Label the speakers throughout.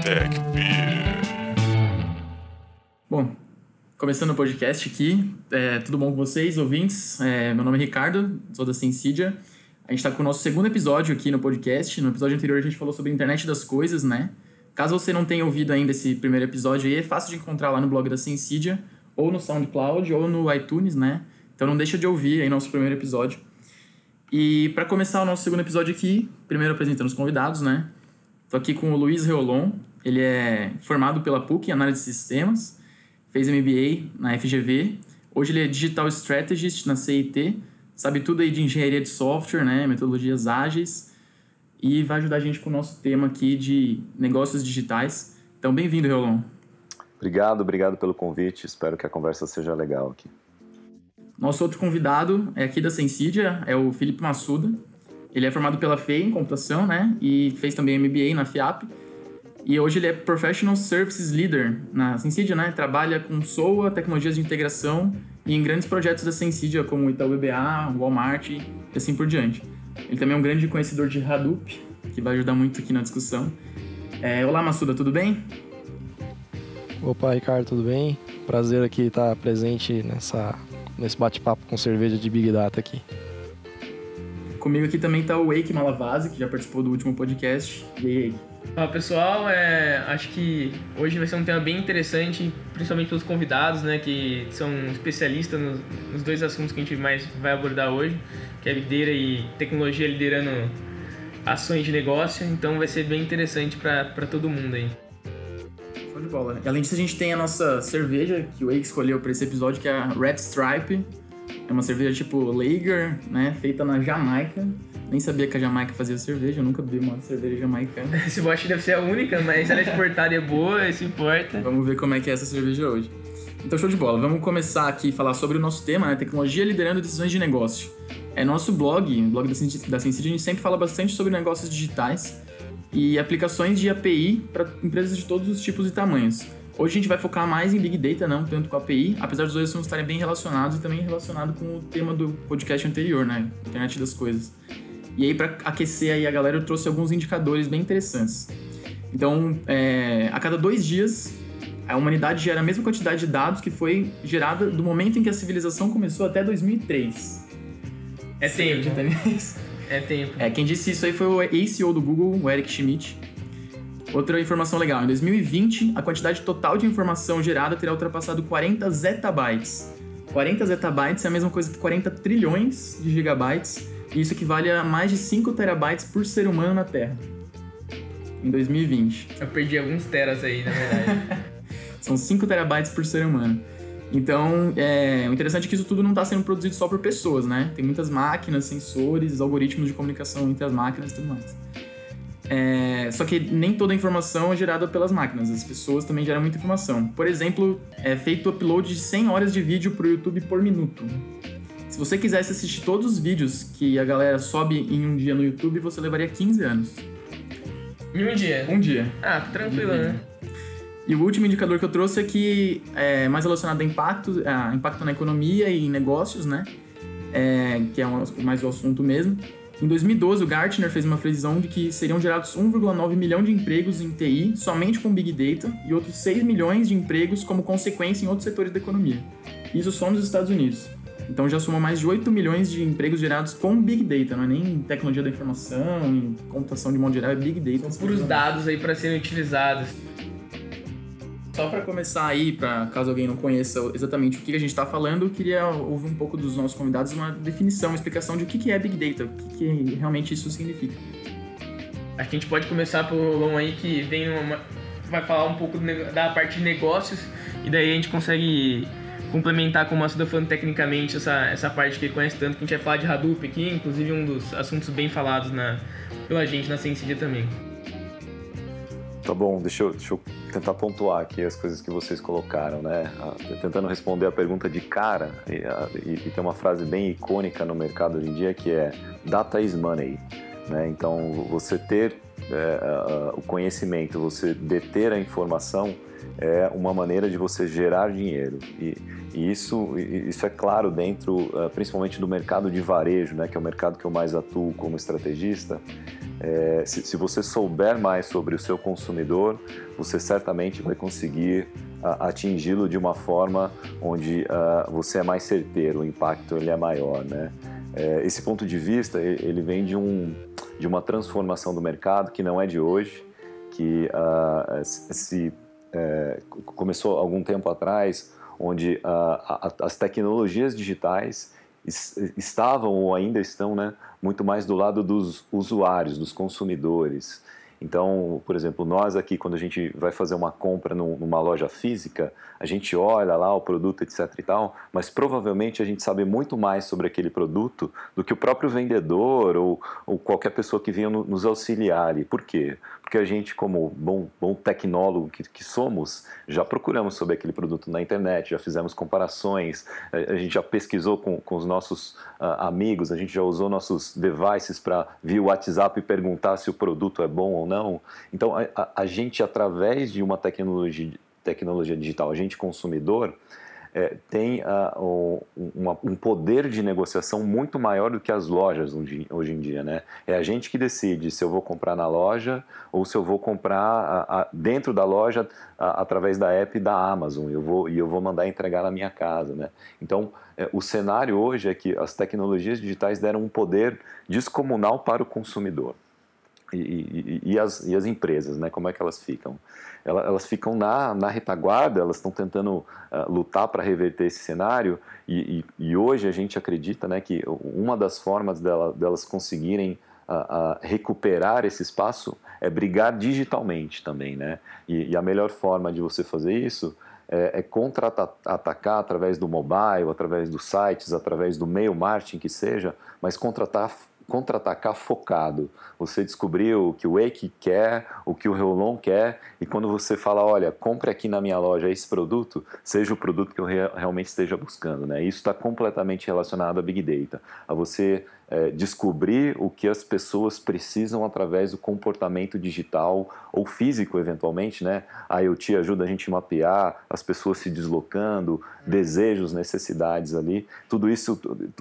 Speaker 1: Tech Beer.
Speaker 2: Bom, começando o podcast aqui, tudo bom com vocês, ouvintes? Meu nome é Ricardo, sou da Sensidia. A gente está com o nosso segundo episódio aqui no podcast. No episódio anterior a gente falou sobre a internet das coisas, né? Caso você não tenha ouvido ainda esse primeiro episódio aí, é fácil de encontrar lá no blog da Sensidia, ou no SoundCloud, ou no iTunes, né? Então não deixa de ouvir aí nosso primeiro episódio. E para começar o nosso segundo episódio aqui, primeiro apresentando os convidados, né? Estou aqui com o Luiz Reolon. Ele é formado pela PUC em análise de sistemas, fez MBA na FGV. Hoje ele é Digital Strategist na CIT, sabe tudo aí de engenharia de software, né? Metodologias ágeis, e vai ajudar a gente com o nosso tema aqui de negócios digitais. Então, bem-vindo, Reolon.
Speaker 3: Obrigado pelo convite. Espero que a conversa seja legal aqui.
Speaker 2: Nosso outro convidado é aqui da Sensidia, é o Felipe Massuda. Ele é formado pela FEI em computação, né? E fez também MBA na FIAP. E hoje ele é Professional Services Leader na Sensidia, né? Trabalha com SOA, tecnologias de integração e em grandes projetos da Sensidia, como Itaú BBA, Walmart e assim por diante. Ele também é um grande conhecedor de Hadoop, que vai ajudar muito aqui na discussão. Olá, Massuda, tudo bem?
Speaker 4: Opa, Ricardo, tudo bem? Prazer aqui estar presente nesse bate-papo com cerveja de Big Data aqui.
Speaker 2: Comigo aqui também está o Eike Malavasi, que já participou do último podcast. E aí, Eike?
Speaker 5: Fala, pessoal, acho que hoje vai ser um tema bem interessante, principalmente pelos convidados, né, que são especialistas nos dois assuntos que a gente mais vai abordar hoje, que é Big Data e tecnologia liderando ações de negócio, então vai ser bem interessante para todo mundo aí.
Speaker 2: Show de bola. E além disso, a gente tem a nossa cerveja, que o Eike escolheu para esse episódio, que é a Red Stripe. É uma cerveja tipo Lager, né, feita na Jamaica. Nem sabia que a Jamaica fazia cerveja, eu nunca bebi uma cerveja jamaicana.
Speaker 5: Esse bote deve ser a única, mas ela é exportada e é boa, isso importa.
Speaker 2: Vamos ver como é que é essa cerveja hoje. Então, show de bola. Vamos começar aqui a falar sobre o nosso tema, né? Tecnologia liderando decisões de negócio. Nosso blog, o blog da Sensidia, a gente sempre fala bastante sobre negócios digitais e aplicações de API para empresas de todos os tipos e tamanhos. Hoje a gente vai focar mais em Big Data, não tanto com a API, apesar dos dois assuntos estarem bem relacionados e também relacionado com o tema do podcast anterior, né? Internet das coisas. E aí, para aquecer aí a galera, eu trouxe alguns indicadores bem interessantes. Então, a cada 2 dias, a humanidade gera a mesma quantidade de dados que foi gerada do momento em que a civilização começou até 2003.
Speaker 5: É tempo. É tempo.
Speaker 2: Quem disse isso aí foi o ex-CEO do Google, o Eric Schmidt. Outra informação legal, em 2020, a quantidade total de informação gerada terá ultrapassado 40 zettabytes. 40 zettabytes é a mesma coisa que 40 trilhões de gigabytes, e isso equivale a mais de 5 terabytes por ser humano na Terra. Em 2020.
Speaker 5: Eu perdi alguns teras aí, na verdade.
Speaker 2: São 5 terabytes por ser humano. Então, o interessante é que isso tudo não está sendo produzido só por pessoas, né? Tem muitas máquinas, sensores, algoritmos de comunicação entre as máquinas e tudo mais. Só que nem toda a informação é gerada pelas máquinas, as pessoas também geram muita informação. Por exemplo, é feito o upload de 100 horas de vídeo para o YouTube por minuto. Se você quisesse assistir todos os vídeos que a galera sobe em um dia no YouTube, você levaria 15 anos.
Speaker 5: Em um dia?
Speaker 2: Um dia.
Speaker 5: Ah, tranquilo, né?
Speaker 2: E o último indicador que eu trouxe é que é mais relacionado a impacto na economia e em negócios, né? Que é mais o assunto mesmo. Em 2012, o Gartner fez uma previsão de que seriam gerados 1,9 milhão de empregos em TI somente com Big Data e outros 6 milhões de empregos como consequência em outros setores da economia. Isso só nos Estados Unidos. Então já soma mais de 8 milhões de empregos gerados com Big Data, não é nem tecnologia da informação, em computação de modo geral, é Big Data.
Speaker 5: São puros dados aí para serem utilizados.
Speaker 2: Só para começar aí, caso alguém não conheça exatamente o que a gente está falando, eu queria ouvir um pouco dos nossos convidados uma definição, uma explicação de o que é Big Data, o que realmente isso significa.
Speaker 5: Acho que a gente pode começar por Lon aí, que vai falar um pouco da parte de negócios, e daí a gente consegue complementar com o Massuda falando tecnicamente essa parte que ele conhece tanto, que a gente vai falar de Hadoop aqui, inclusive um dos assuntos bem falados pela gente na Sensidia também.
Speaker 3: Tá bom, deixa eu tentar pontuar aqui as coisas que vocês colocaram, né? Tentando responder a pergunta de cara, e tem uma frase bem icônica no mercado hoje em dia que é "Data is money", né? Então, você ter o conhecimento, você deter a informação é uma maneira de você gerar dinheiro. E isso é claro dentro, principalmente do mercado de varejo, né, que é o mercado que eu mais atuo como estrategista. Se você souber mais sobre o seu consumidor, você certamente vai conseguir atingi-lo de uma forma onde você é mais certeiro, o impacto ele é maior, né? Esse ponto de vista ele vem de uma transformação do mercado que não é de hoje, que começou algum tempo atrás, onde as tecnologias digitais estavam ou ainda estão, né, muito mais do lado dos usuários, dos consumidores. Então, por exemplo, nós aqui, quando a gente vai fazer uma compra numa loja física, a gente olha lá o produto, etc e tal, mas provavelmente a gente sabe muito mais sobre aquele produto do que o próprio vendedor ou qualquer pessoa que venha nos auxiliar ali. Por quê? Porque a gente, como bom tecnólogo que somos, já procuramos sobre aquele produto na internet, já fizemos comparações, a gente já pesquisou com os nossos amigos, a gente já usou nossos devices para via WhatsApp e perguntar se o produto é bom ou não. Então, a gente, através de uma tecnologia digital, a gente consumidor, tem um poder de negociação muito maior do que as lojas hoje em dia, né? É a gente que decide se eu vou comprar na loja ou se eu vou comprar dentro da loja através da app da Amazon e eu vou mandar entregar na minha casa, né? Então, o cenário hoje é que as tecnologias digitais deram um poder descomunal para o consumidor. E as empresas, né? Como é que elas ficam? Elas ficam na retaguarda, elas estão tentando lutar para reverter esse cenário e hoje a gente acredita, né, que uma das formas delas conseguirem recuperar esse espaço é brigar digitalmente também, né? E a melhor forma de você fazer isso é contra-atacar através do mobile, através dos sites, através do mail marketing que seja, mas contra-atacar focado. Você descobriu o que o Wake quer, o que o Reolon quer, e quando você fala, olha, compre aqui na minha loja esse produto, seja o produto que eu realmente esteja buscando, né? Isso está completamente relacionado a Big Data, a você descobrir o que as pessoas precisam através do comportamento digital ou físico, eventualmente, né? A IoT ajuda a gente a mapear as pessoas se deslocando, desejos, necessidades ali. Tudo isso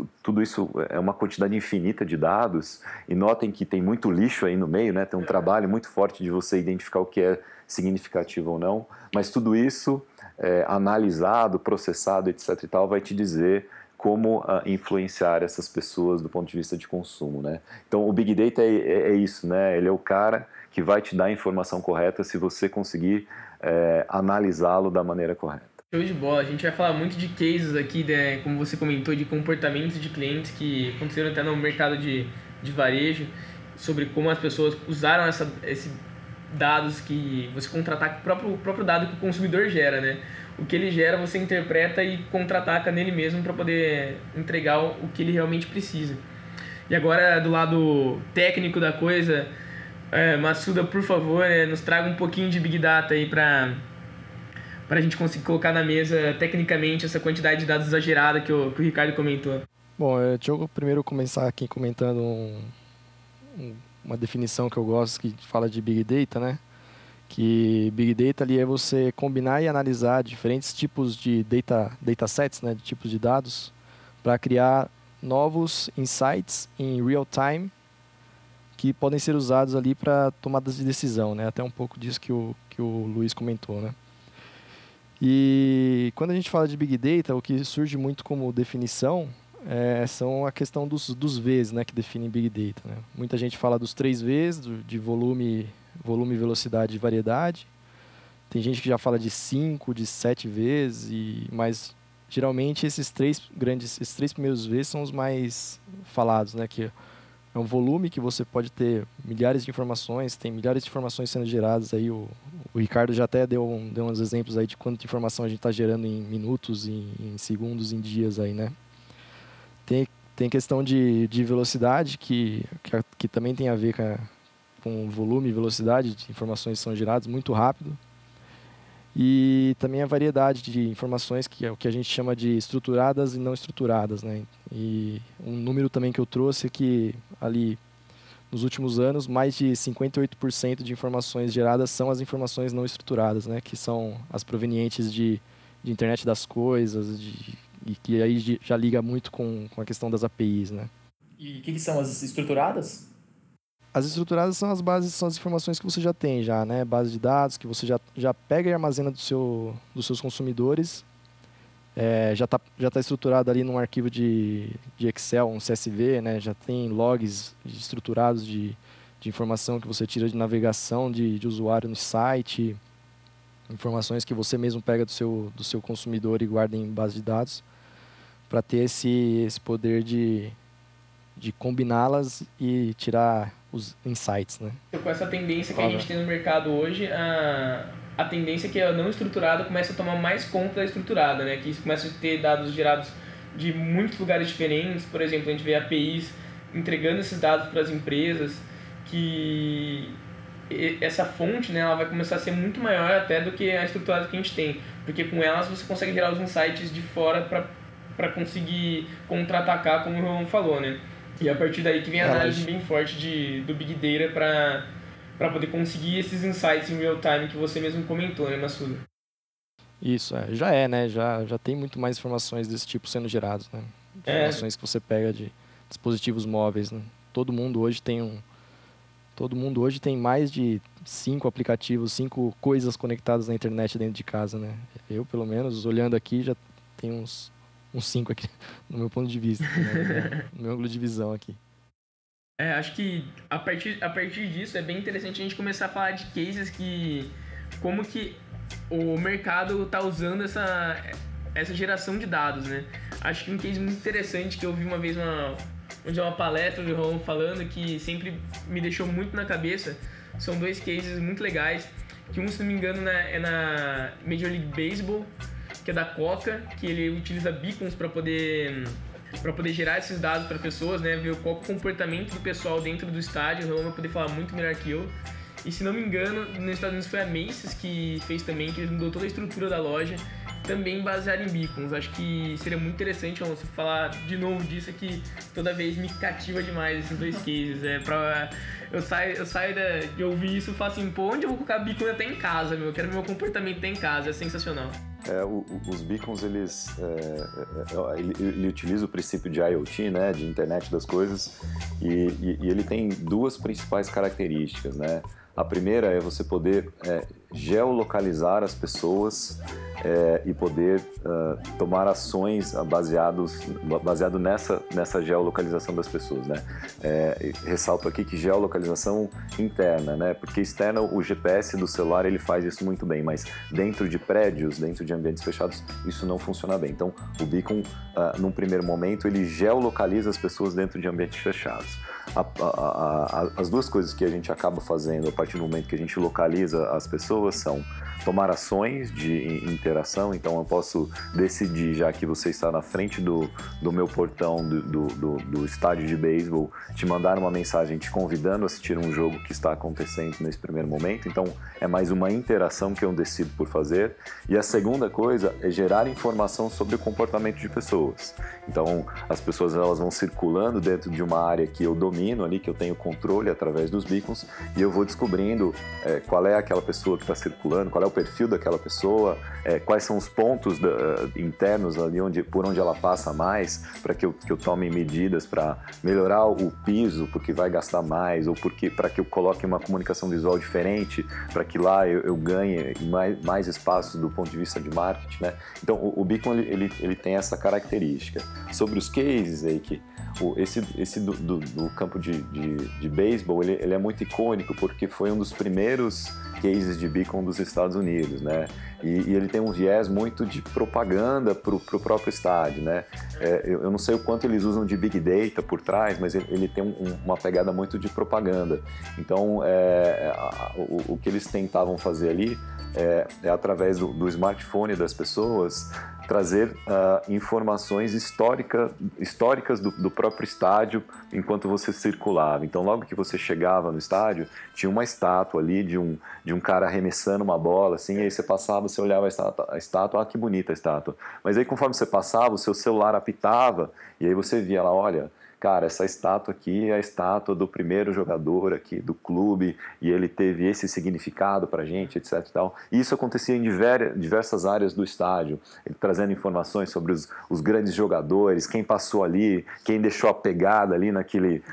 Speaker 3: é uma quantidade infinita de dados e notem que tem muito lixo aí no meio, né? Tem um trabalho muito forte de você identificar o que é significativo ou não, mas tudo isso analisado, processado, etc e tal, vai te dizer como influenciar essas pessoas do ponto de vista de consumo, né? Então, o Big Data é isso, né? Ele é o cara que vai te dar a informação correta se você conseguir analisá-lo da maneira correta.
Speaker 5: Show de bola. A gente vai falar muito de cases aqui, né, como você comentou, de comportamentos de clientes que aconteceram até no mercado de varejo, sobre como as pessoas usaram esses dados que você contra-ataca, o próprio dado que o consumidor gera, né? O que ele gera, você interpreta e contra-ataca nele mesmo para poder entregar o que ele realmente precisa. E agora, do lado técnico da coisa, Massuda, por favor, nos traga um pouquinho de Big Data aí para a gente conseguir colocar na mesa, tecnicamente, essa quantidade de dados exagerada que o Ricardo comentou.
Speaker 4: Bom, deixa eu primeiro começar aqui comentando uma definição que eu gosto, que fala de Big Data, né? Que Big Data ali é você combinar e analisar diferentes tipos de datasets, né? De tipos de dados, para criar novos insights em real time que podem ser usados ali para tomadas de decisão, né? Até um pouco disso que o Luiz comentou, né? E quando a gente fala de Big Data, o que surge muito como definição são a questão dos Vs, né, que definem Big Data, né? Muita gente fala dos 3 Vs, de volume, velocidade e variedade. Tem gente que já fala de 5, de 7 Vs, mas geralmente esses três primeiros Vs são os mais falados, né? Que é um volume que você pode ter milhares de informações, tem milhares de informações sendo geradas aí. O Ricardo já até deu uns exemplos aí de quanta informação a gente está gerando em minutos, em segundos, em dias aí, né? Tem questão de velocidade que também tem a ver com volume e velocidade de informações que são geradas muito rápido. E também a variedade de informações, que é o que a gente chama de estruturadas e não estruturadas, né? E um número também que eu trouxe é que ali nos últimos anos, mais de 58% de informações geradas são as informações não estruturadas, né? Que são as provenientes de internet das coisas, e que aí já liga muito com a questão das APIs, né?
Speaker 2: E o que são as estruturadas?
Speaker 4: As estruturadas são as bases, são as informações que você já tem já, né? Base de dados que você já pega e armazena dos seus consumidores. Já tá estruturado ali num arquivo de Excel, um CSV, né? Já tem logs estruturados de informação que você tira de navegação de usuário no site, informações que você mesmo pega do seu consumidor e guarda em base de dados, para ter esse poder de combiná-las e tirar os insights, né?
Speaker 5: Com essa tendência que a gente tem no mercado hoje, a tendência é que a não estruturada começa a tomar mais conta da estruturada, né? Que isso começa a ter dados gerados de muitos lugares diferentes. Por exemplo, a gente vê APIs entregando esses dados para as empresas, que essa fonte, né, ela vai começar a ser muito maior até do que a estruturada que a gente tem, porque com elas você consegue gerar os insights de fora para conseguir contra-atacar, como o João falou, né? E a partir daí que vem a análise bem forte do Big Data para poder conseguir esses insights em real time que você mesmo comentou, né, Massuda?
Speaker 4: Isso, né? Já tem muito mais informações desse tipo sendo geradas, né? Informações que você pega de dispositivos móveis, né? Todo mundo hoje tem mais de 5 aplicativos, 5 coisas conectadas na internet dentro de casa, né? Eu, pelo menos, olhando aqui, já tenho uns 5 aqui, no meu ponto de vista, né? No meu ângulo de visão aqui.
Speaker 5: Acho que a partir disso é bem interessante a gente começar a falar de cases como que o mercado está usando essa geração de dados, né? Acho que um case muito interessante que eu vi uma vez uma palestra do João falando, que sempre me deixou muito na cabeça, são 2 cases muito legais, que um, se não me engano, é na Major League Baseball, que é da Coca, que ele utiliza beacons para poder gerar esses dados para pessoas, né, ver qual é o comportamento do pessoal dentro do estádio. O João vai poder falar muito melhor que eu. E se não me engano, nos Estados Unidos foi a Macy's que fez também, que eles mudou toda a estrutura da loja, também baseado em beacons. Acho que seria muito interessante você falar de novo disso, que toda vez me cativa demais esses 2 cases. Eu saio de ouvir isso e falo assim, pô, onde eu vou colocar beacon até em casa, meu? Eu quero ver meu comportamento até em casa, é sensacional.
Speaker 3: Os beacons, ele utiliza o princípio de IoT, né, de internet das coisas, e ele tem 2 principais características, né? A primeira é você poder geolocalizar as pessoas e poder tomar ações baseado nessa geolocalização das pessoas, né? Ressalto aqui que geolocalização interna, né? Porque externa, o GPS do celular ele faz isso muito bem, mas dentro de prédios, dentro de ambientes fechados, isso não funciona bem. Então, o beacon, num primeiro momento, ele geolocaliza as pessoas dentro de ambientes fechados. As 2 coisas que a gente acaba fazendo a partir do momento que a gente localiza as pessoas são tomar ações de interação. Então eu posso decidir, já que você está na frente do meu portão do estádio de beisebol, te mandar uma mensagem te convidando a assistir um jogo que está acontecendo nesse primeiro momento. Então é mais uma interação que eu decido por fazer. E a segunda coisa é gerar informação sobre o comportamento de pessoas. Então as pessoas elas vão circulando dentro de uma área que eu domino ali, que eu tenho controle através dos beacons, e eu vou descobrindo qual é aquela pessoa que está circulando, qual é o perfil daquela pessoa, quais são os pontos internos ali por onde ela passa mais, para que eu tome medidas para melhorar o piso, porque vai gastar mais, ou para que eu coloque uma comunicação visual diferente, para que lá eu ganhe mais espaço do ponto de vista de marketing, né? Então o beacon ele tem essa característica. Sobre os cases aí, esse do campo de beisebol, ele é muito icônico porque foi um dos primeiros cases de beacon dos Estados Unidos, né? E ele tem um viés muito de propaganda para o próprio estádio, né? Eu não sei o quanto eles usam de Big Data por trás, mas ele tem uma pegada muito de propaganda. Então, o que eles tentavam fazer ali é através do smartphone das pessoas, trazer informações históricas do próprio estádio enquanto você circulava. Então, logo que você chegava no estádio, tinha uma estátua ali de um cara arremessando uma bola, assim, e aí você passava, você olhava a estátua, que bonita a estátua. Mas aí, conforme você passava, o seu celular apitava, e aí você via lá, olha, cara, essa estátua aqui é a estátua do primeiro jogador aqui do clube e ele teve esse significado pra gente, etc e tal. E isso acontecia em diversas áreas do estádio, ele trazendo informações sobre os grandes jogadores, quem passou ali, quem deixou a pegada ali naquele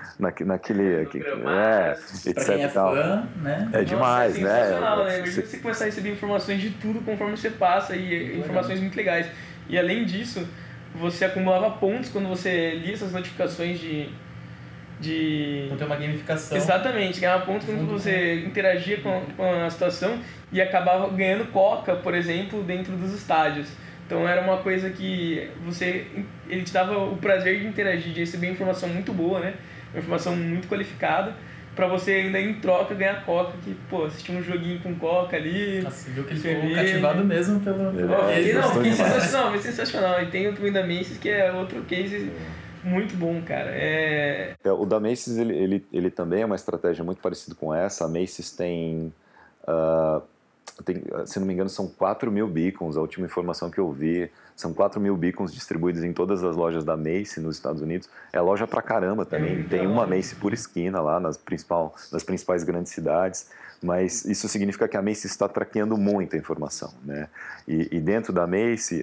Speaker 3: etc
Speaker 2: quem é
Speaker 3: e tal.
Speaker 2: fã, né?
Speaker 3: É demais,
Speaker 5: é sensacional, né? Imagina você começar a receber informações de tudo conforme você passa e informações muito legais. E além disso, você acumulava pontos quando você lia essas notificações de...
Speaker 2: Então tem uma gamificação.
Speaker 5: Exatamente, ganhava pontos quando você interagia com a situação e acabava ganhando coca, por exemplo, dentro dos estádios. Então era uma coisa que ele te dava o prazer de interagir, de receber informação muito boa, né? Uma informação muito qualificada, pra você ainda em troca ganhar coca, que, pô, assistir um joguinho com coca ali.
Speaker 2: Nossa, viu que ele ficou cativado mesmo pelo...
Speaker 5: Foi sensacional. E tem o também da Macy's, que é outro case muito bom, cara.
Speaker 3: O da Macy's, ele também é uma estratégia muito parecida com essa. A Macy's tem, se não me engano, são 4.000 beacons, a última informação que eu vi. São 4.000 beacons distribuídos em todas as lojas da Macy's nos Estados Unidos. É loja pra caramba também. Tem uma Macy's por esquina lá nas principais grandes cidades. Mas isso significa que a Macy's está traqueando muita informação, né? E dentro da Macy's,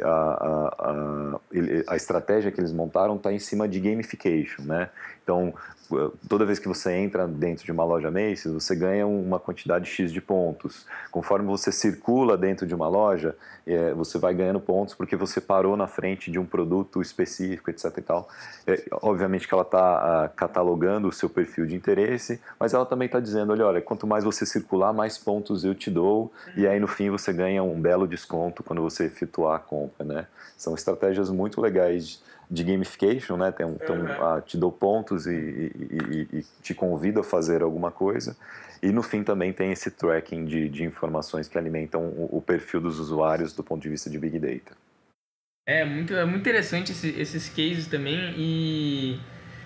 Speaker 3: a estratégia que eles montaram está em cima de gamification, né? Então, toda vez que você entra dentro de uma loja Macy's, você ganha uma quantidade X de pontos. Conforme você circula dentro de uma loja, você vai ganhando pontos porque você parou na frente de um produto específico, etc e tal. Obviamente que ela está catalogando o seu perfil de interesse, mas ela também está dizendo, olha, quanto mais você circular, mais pontos eu te dou, e aí no fim você ganha um belo desconto quando você efetuar a compra, né? São estratégias muito legais de gamification, né? Te dou pontos e te convido a fazer alguma coisa. E no fim também tem esse tracking de informações que alimentam o perfil dos usuários do ponto de vista de Big Data.
Speaker 5: É muito interessante esses cases também e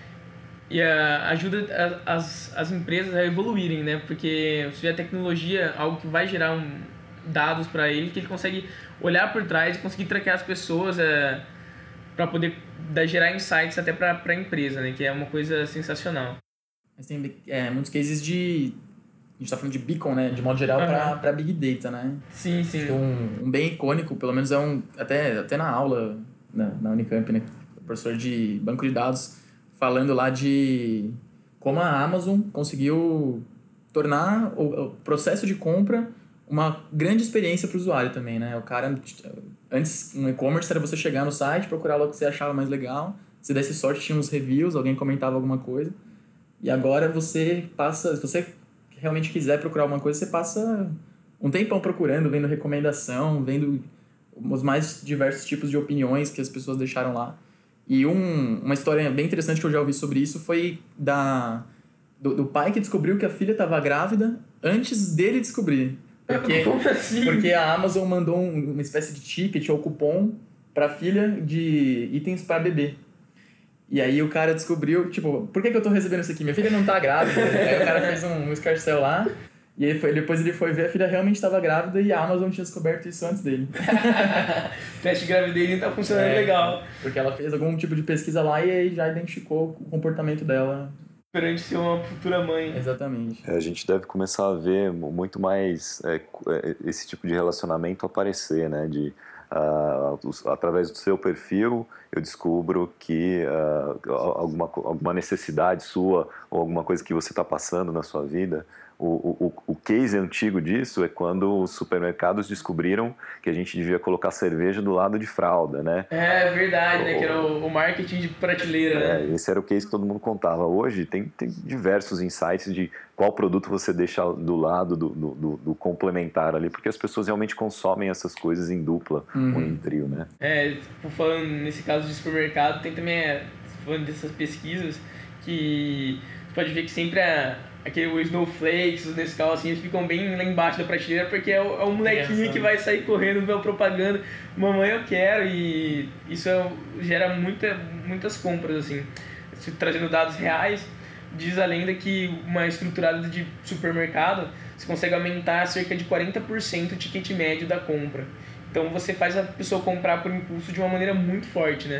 Speaker 5: ajuda as empresas a evoluírem, né? Porque se a tecnologia, algo que vai gerar dados para ele, que ele consegue olhar por trás e conseguir traquear as pessoas para poder gerar insights até para a empresa, né? Que é uma coisa sensacional.
Speaker 2: Mas tem muitos cases a gente está falando de beacon, né? De modo geral, para Big Data, né?
Speaker 5: Sim.
Speaker 2: Um bem icônico, pelo menos até na aula na Unicamp, né? O professor de banco de dados falando lá de como a Amazon conseguiu tornar o processo de compra uma grande experiência para o usuário também, né? O cara, antes, no e-commerce era você chegar no site, procurar lá o que você achava mais legal, se desse sorte tinha uns reviews, alguém comentava alguma coisa, e agora você passa, se você realmente quiser procurar alguma coisa, você passa um tempão procurando, vendo recomendação, vendo os mais diversos tipos de opiniões que as pessoas deixaram lá. E uma história bem interessante que eu já ouvi sobre isso foi do pai que descobriu que a filha estava grávida antes dele descobrir.
Speaker 5: Como assim?
Speaker 2: Porque a Amazon mandou uma espécie de ticket ou cupom para a filha de itens para bebê. E aí o cara descobriu, tipo, por que eu tô recebendo isso aqui? Minha filha não tá grávida. Aí o cara fez um escarcel lá, e aí depois ele foi ver, a filha realmente estava grávida e a Amazon tinha descoberto isso antes dele.
Speaker 5: Teste de gravidez não tá funcionando legal.
Speaker 2: Porque ela fez algum tipo de pesquisa lá e aí já identificou o comportamento dela.
Speaker 5: Perante ser uma futura mãe.
Speaker 2: Exatamente.
Speaker 3: A gente deve começar a ver muito mais esse tipo de relacionamento aparecer, né? Através do seu perfil, eu descubro que alguma necessidade sua ou alguma coisa que você está passando na sua vida. O case antigo disso é quando os supermercados descobriram que a gente devia colocar cerveja do lado de fralda, né?
Speaker 5: É verdade, né? Que era o marketing de prateleira, né?
Speaker 3: Esse era o case que todo mundo contava. Hoje tem diversos insights de qual produto você deixa do lado do complementar ali, porque as pessoas realmente consomem essas coisas em dupla ou em trio, né?
Speaker 5: Falando nesse caso de supermercado, tem também, falando dessas pesquisas, que você pode ver que sempre o Snowflakes, os Nescau, assim, eles ficam bem lá embaixo da prateleira, porque é o molequinho que vai sair correndo, ver a propaganda, mamãe eu quero, e isso gera muitas compras, assim. Trazendo dados reais, diz a lenda que uma estruturada de supermercado, você consegue aumentar cerca de 40% o ticket médio da compra. Então você faz a pessoa comprar por impulso de uma maneira muito forte, né?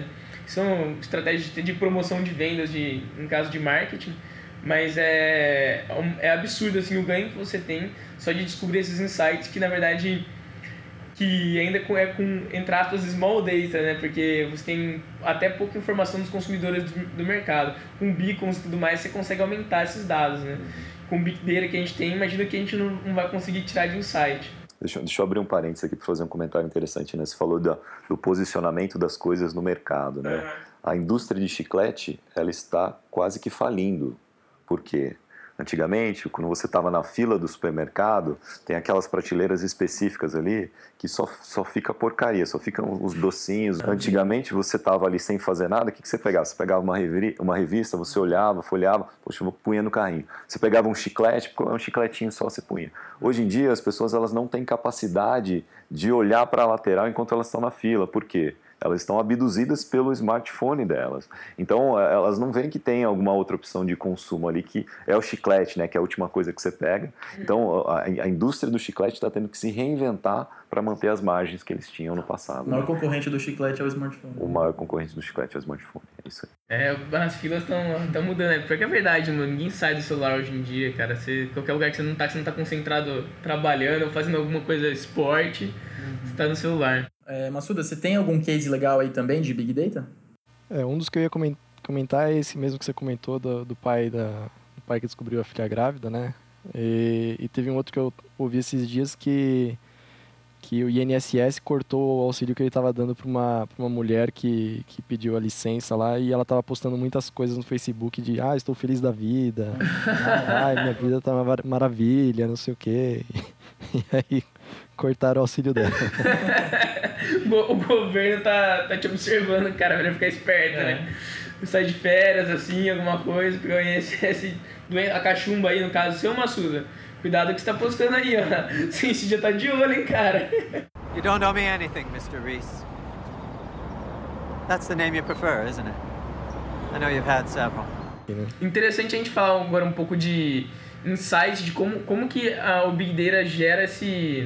Speaker 5: que são estratégias de promoção de vendas em caso de marketing, mas é absurdo assim, o ganho que você tem só de descobrir esses insights que, na verdade, que ainda é com, entre aspas, small data, né? Porque você tem até pouca informação dos consumidores do mercado. Com beacons e tudo mais, você consegue aumentar esses dados, né? Com o Big Data que a gente tem, imagina que a gente não vai conseguir tirar de insight.
Speaker 3: Deixa eu abrir um parênteses aqui para fazer um comentário interessante, né? Você falou do posicionamento das coisas no mercado, né? A indústria de chiclete, ela está quase que falindo. Por quê? Antigamente, quando você estava na fila do supermercado, tem aquelas prateleiras específicas ali que só fica porcaria, só ficam os docinhos. Antigamente, você estava ali sem fazer nada, o que você pegava? Você pegava uma revista, você olhava, folheava, poxa, punha no carrinho. Você pegava um chiclete, um chicletinho só você punha. Hoje em dia, as pessoas elas não têm capacidade de olhar para a lateral enquanto elas estão na fila. Por quê? Elas estão abduzidas pelo smartphone delas. Então, elas não veem que tem alguma outra opção de consumo ali, que é o chiclete, né? Que é a última coisa que você pega. Então, a indústria do chiclete está tendo que se reinventar para manter as margens que eles tinham no passado.
Speaker 2: O maior concorrente do chiclete é o smartphone.
Speaker 3: O maior concorrente do chiclete é o smartphone. É isso aí.
Speaker 5: As filas estão mudando, né? Porque é verdade, mano. Ninguém sai do celular hoje em dia, cara. Qualquer lugar que você não tá concentrado trabalhando ou fazendo alguma coisa esporte, você tá no celular.
Speaker 2: Massuda, você tem algum case legal aí também de Big Data?
Speaker 4: Um dos que eu ia comentar é esse mesmo que você comentou do pai que descobriu a filha grávida, né? E teve um outro que eu ouvi esses dias que o INSS cortou o auxílio que ele estava dando para uma mulher que pediu a licença lá, e ela estava postando muitas coisas no Facebook de estou feliz da vida, minha vida tá uma maravilha, não sei o quê. E aí cortaram o auxílio dela.
Speaker 5: O governo tá te observando, cara, pra ficar esperto, né? Sai de férias, assim, alguma coisa, pegar o INSS, a cachumba aí, no caso, seu Massuda. Cuidado que você tá postando aí, ó. Sim, esse já tá de olho, hein, cara.
Speaker 1: You don't owe me anything, Mr. Reese. That's the name you prefer, isn't it? I know you've had several.
Speaker 5: Interessante a gente falar agora um pouco de insights, de como que o Big Data gera esses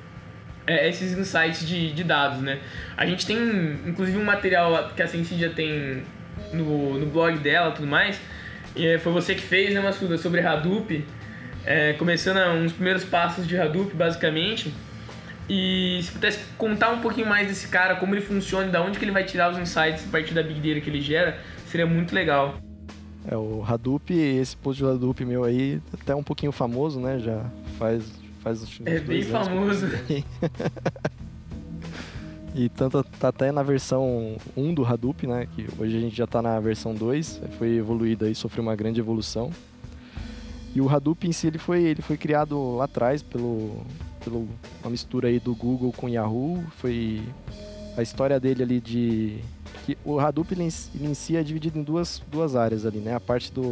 Speaker 5: insights de dados, né? A gente tem, inclusive, um material que a Sensidia tem no blog dela e tudo mais, e foi você que fez, né, Massuda, sobre Hadoop, começando uns primeiros passos de Hadoop, basicamente. E se pudesse contar um pouquinho mais desse cara, como ele funciona e de onde que ele vai tirar os insights a partir da Big Data que ele gera, seria muito legal.
Speaker 4: O Hadoop, esse post do Hadoop meu aí, até um pouquinho famoso, né? Já faz uns
Speaker 5: bem famoso.
Speaker 4: E tanto tá até na versão 1 do Hadoop, né? Que hoje a gente já tá na versão 2, foi evoluído aí, sofreu uma grande evolução. E o Hadoop em si, ele foi criado lá atrás pelo uma mistura aí do Google com Yahoo. Foi a história dele ali que o Hadoop ele em si é dividido em duas áreas ali, né? A parte do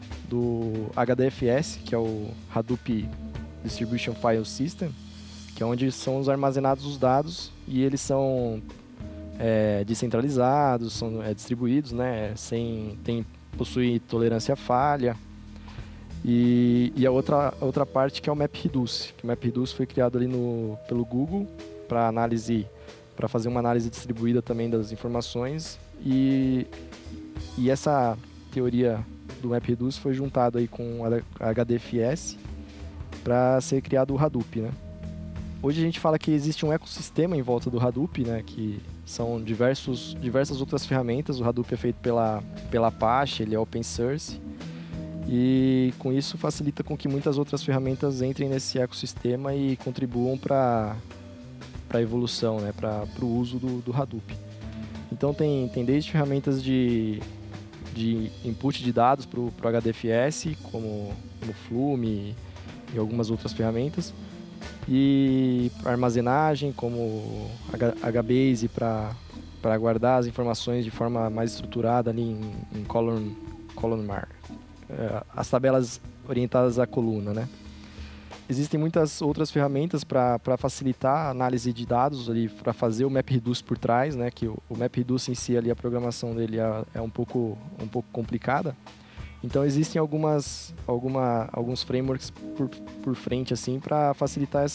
Speaker 4: HDFS, que é o Hadoop Distribution File System, que é onde são armazenados os dados e eles são descentralizados, são distribuídos, né? Possui tolerância à falha. E a outra parte que é o MapReduce, que o MapReduce foi criado ali pelo Google para fazer uma análise distribuída também das informações, e essa teoria do MapReduce foi juntado aí com a HDFS para ser criado o Hadoop, né? Hoje a gente fala que existe um ecossistema em volta do Hadoop, né? Que são diversas outras ferramentas. O Hadoop é feito pela Apache, ele é open source, e com isso facilita com que muitas outras ferramentas entrem nesse ecossistema e contribuam para a evolução, né? Para o uso do Hadoop. Então tem desde ferramentas de input de dados para o HDFS, como Flume e algumas outras ferramentas, e armazenagem, como HBase para guardar as informações de forma mais estruturada ali em columnar, as tabelas orientadas à coluna, né? Existem muitas outras ferramentas para facilitar a análise de dados ali, para fazer o MapReduce por trás, né? Que o MapReduce em si ali, a programação dele é um pouco complicada. Então existem alguns frameworks por frente assim para facilitar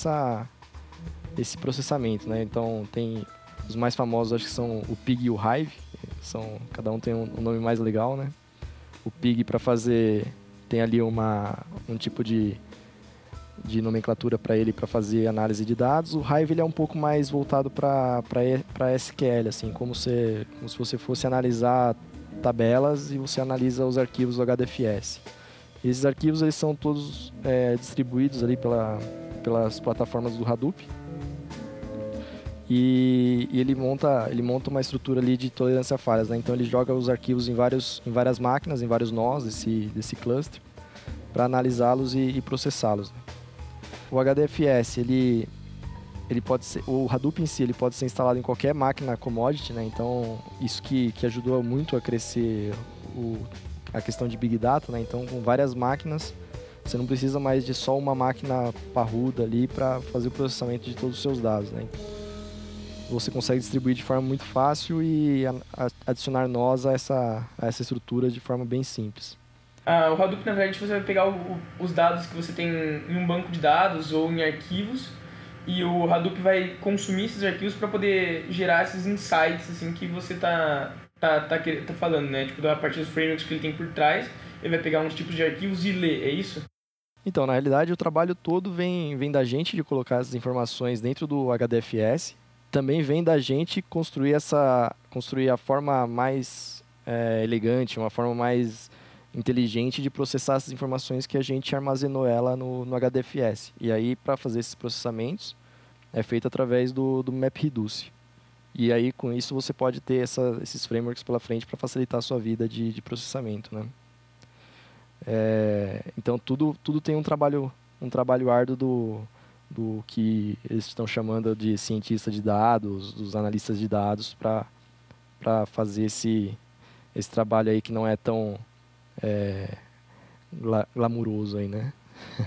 Speaker 4: esse processamento, né? Então tem os mais famosos, acho que são o Pig e o Hive, Cada um tem um nome mais legal, né? O Pig para fazer... Tem ali um tipo de nomenclatura para ele para fazer análise de dados. O Hive ele é um pouco mais voltado para SQL, assim, como se você fosse analisar tabelas e você analisa os arquivos do HDFS. Esses arquivos eles são todos distribuídos ali pelas plataformas do Hadoop. E ele monta uma estrutura ali de tolerância a falhas, né? Então ele joga os arquivos em várias máquinas, em vários nós desse cluster, para analisá-los e processá-los, né? O HDFS, ele pode ser, o Hadoop em si, ele pode ser instalado em qualquer máquina commodity, né? Então isso que ajudou muito a crescer a questão de Big Data, né? Então com várias máquinas, você não precisa mais de só uma máquina parruda ali para fazer o processamento de todos os seus dados, né? Você consegue distribuir de forma muito fácil e adicionar nós a essa estrutura de forma bem simples.
Speaker 5: O Hadoop, na verdade, você vai pegar os dados que você tem em um banco de dados ou em arquivos, e o Hadoop vai consumir esses arquivos para poder gerar esses insights assim, que você tá falando, né? Tipo, a partir dos frameworks que ele tem por trás, ele vai pegar uns tipos de arquivos e ler, é isso?
Speaker 4: Então, na realidade, o trabalho todo vem da gente de colocar essas informações dentro do HDFS. Também vem da gente construir a forma mais elegante, uma forma mais inteligente de processar essas informações que a gente armazenou ela no HDFS. E aí, para fazer esses processamentos, é feito através do MapReduce. E aí, com isso, você pode ter esses frameworks pela frente para facilitar a sua vida de processamento, né? Então, tudo tem um trabalho árduo do que eles estão chamando de cientista de dados, dos analistas de dados, para fazer esse trabalho aí que não é tão glamuroso aí, né?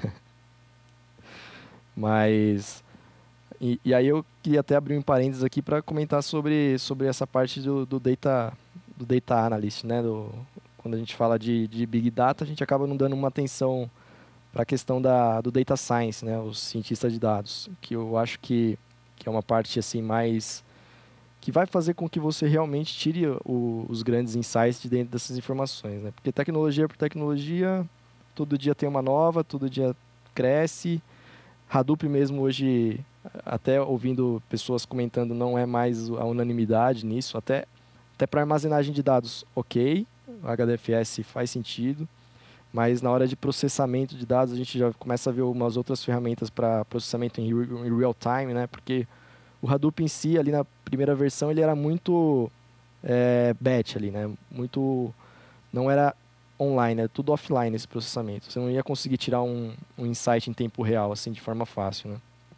Speaker 4: Mas... E aí eu queria até abrir um parênteses aqui para comentar sobre essa parte do data analyst, né? Quando a gente fala de Big Data, a gente acaba não dando uma atenção para a questão do Data Science, né? Os cientistas de dados, que eu acho que é uma parte assim mais... que vai fazer com que você realmente tire os grandes insights de dentro dessas informações, né? Porque tecnologia por tecnologia, todo dia tem uma nova, todo dia cresce. Hadoop mesmo hoje, até ouvindo pessoas comentando, não é mais a unanimidade nisso. Até para armazenagem de dados, ok, o HDFS faz sentido, mas na hora de processamento de dados a gente já começa a ver umas outras ferramentas para processamento em real time, né? Porque o Hadoop em si, ali na primeira versão, ele era muito batch ali, né? Muito... não era online, era tudo offline esse processamento. Você não ia conseguir tirar um insight em tempo real, assim, de forma fácil, né?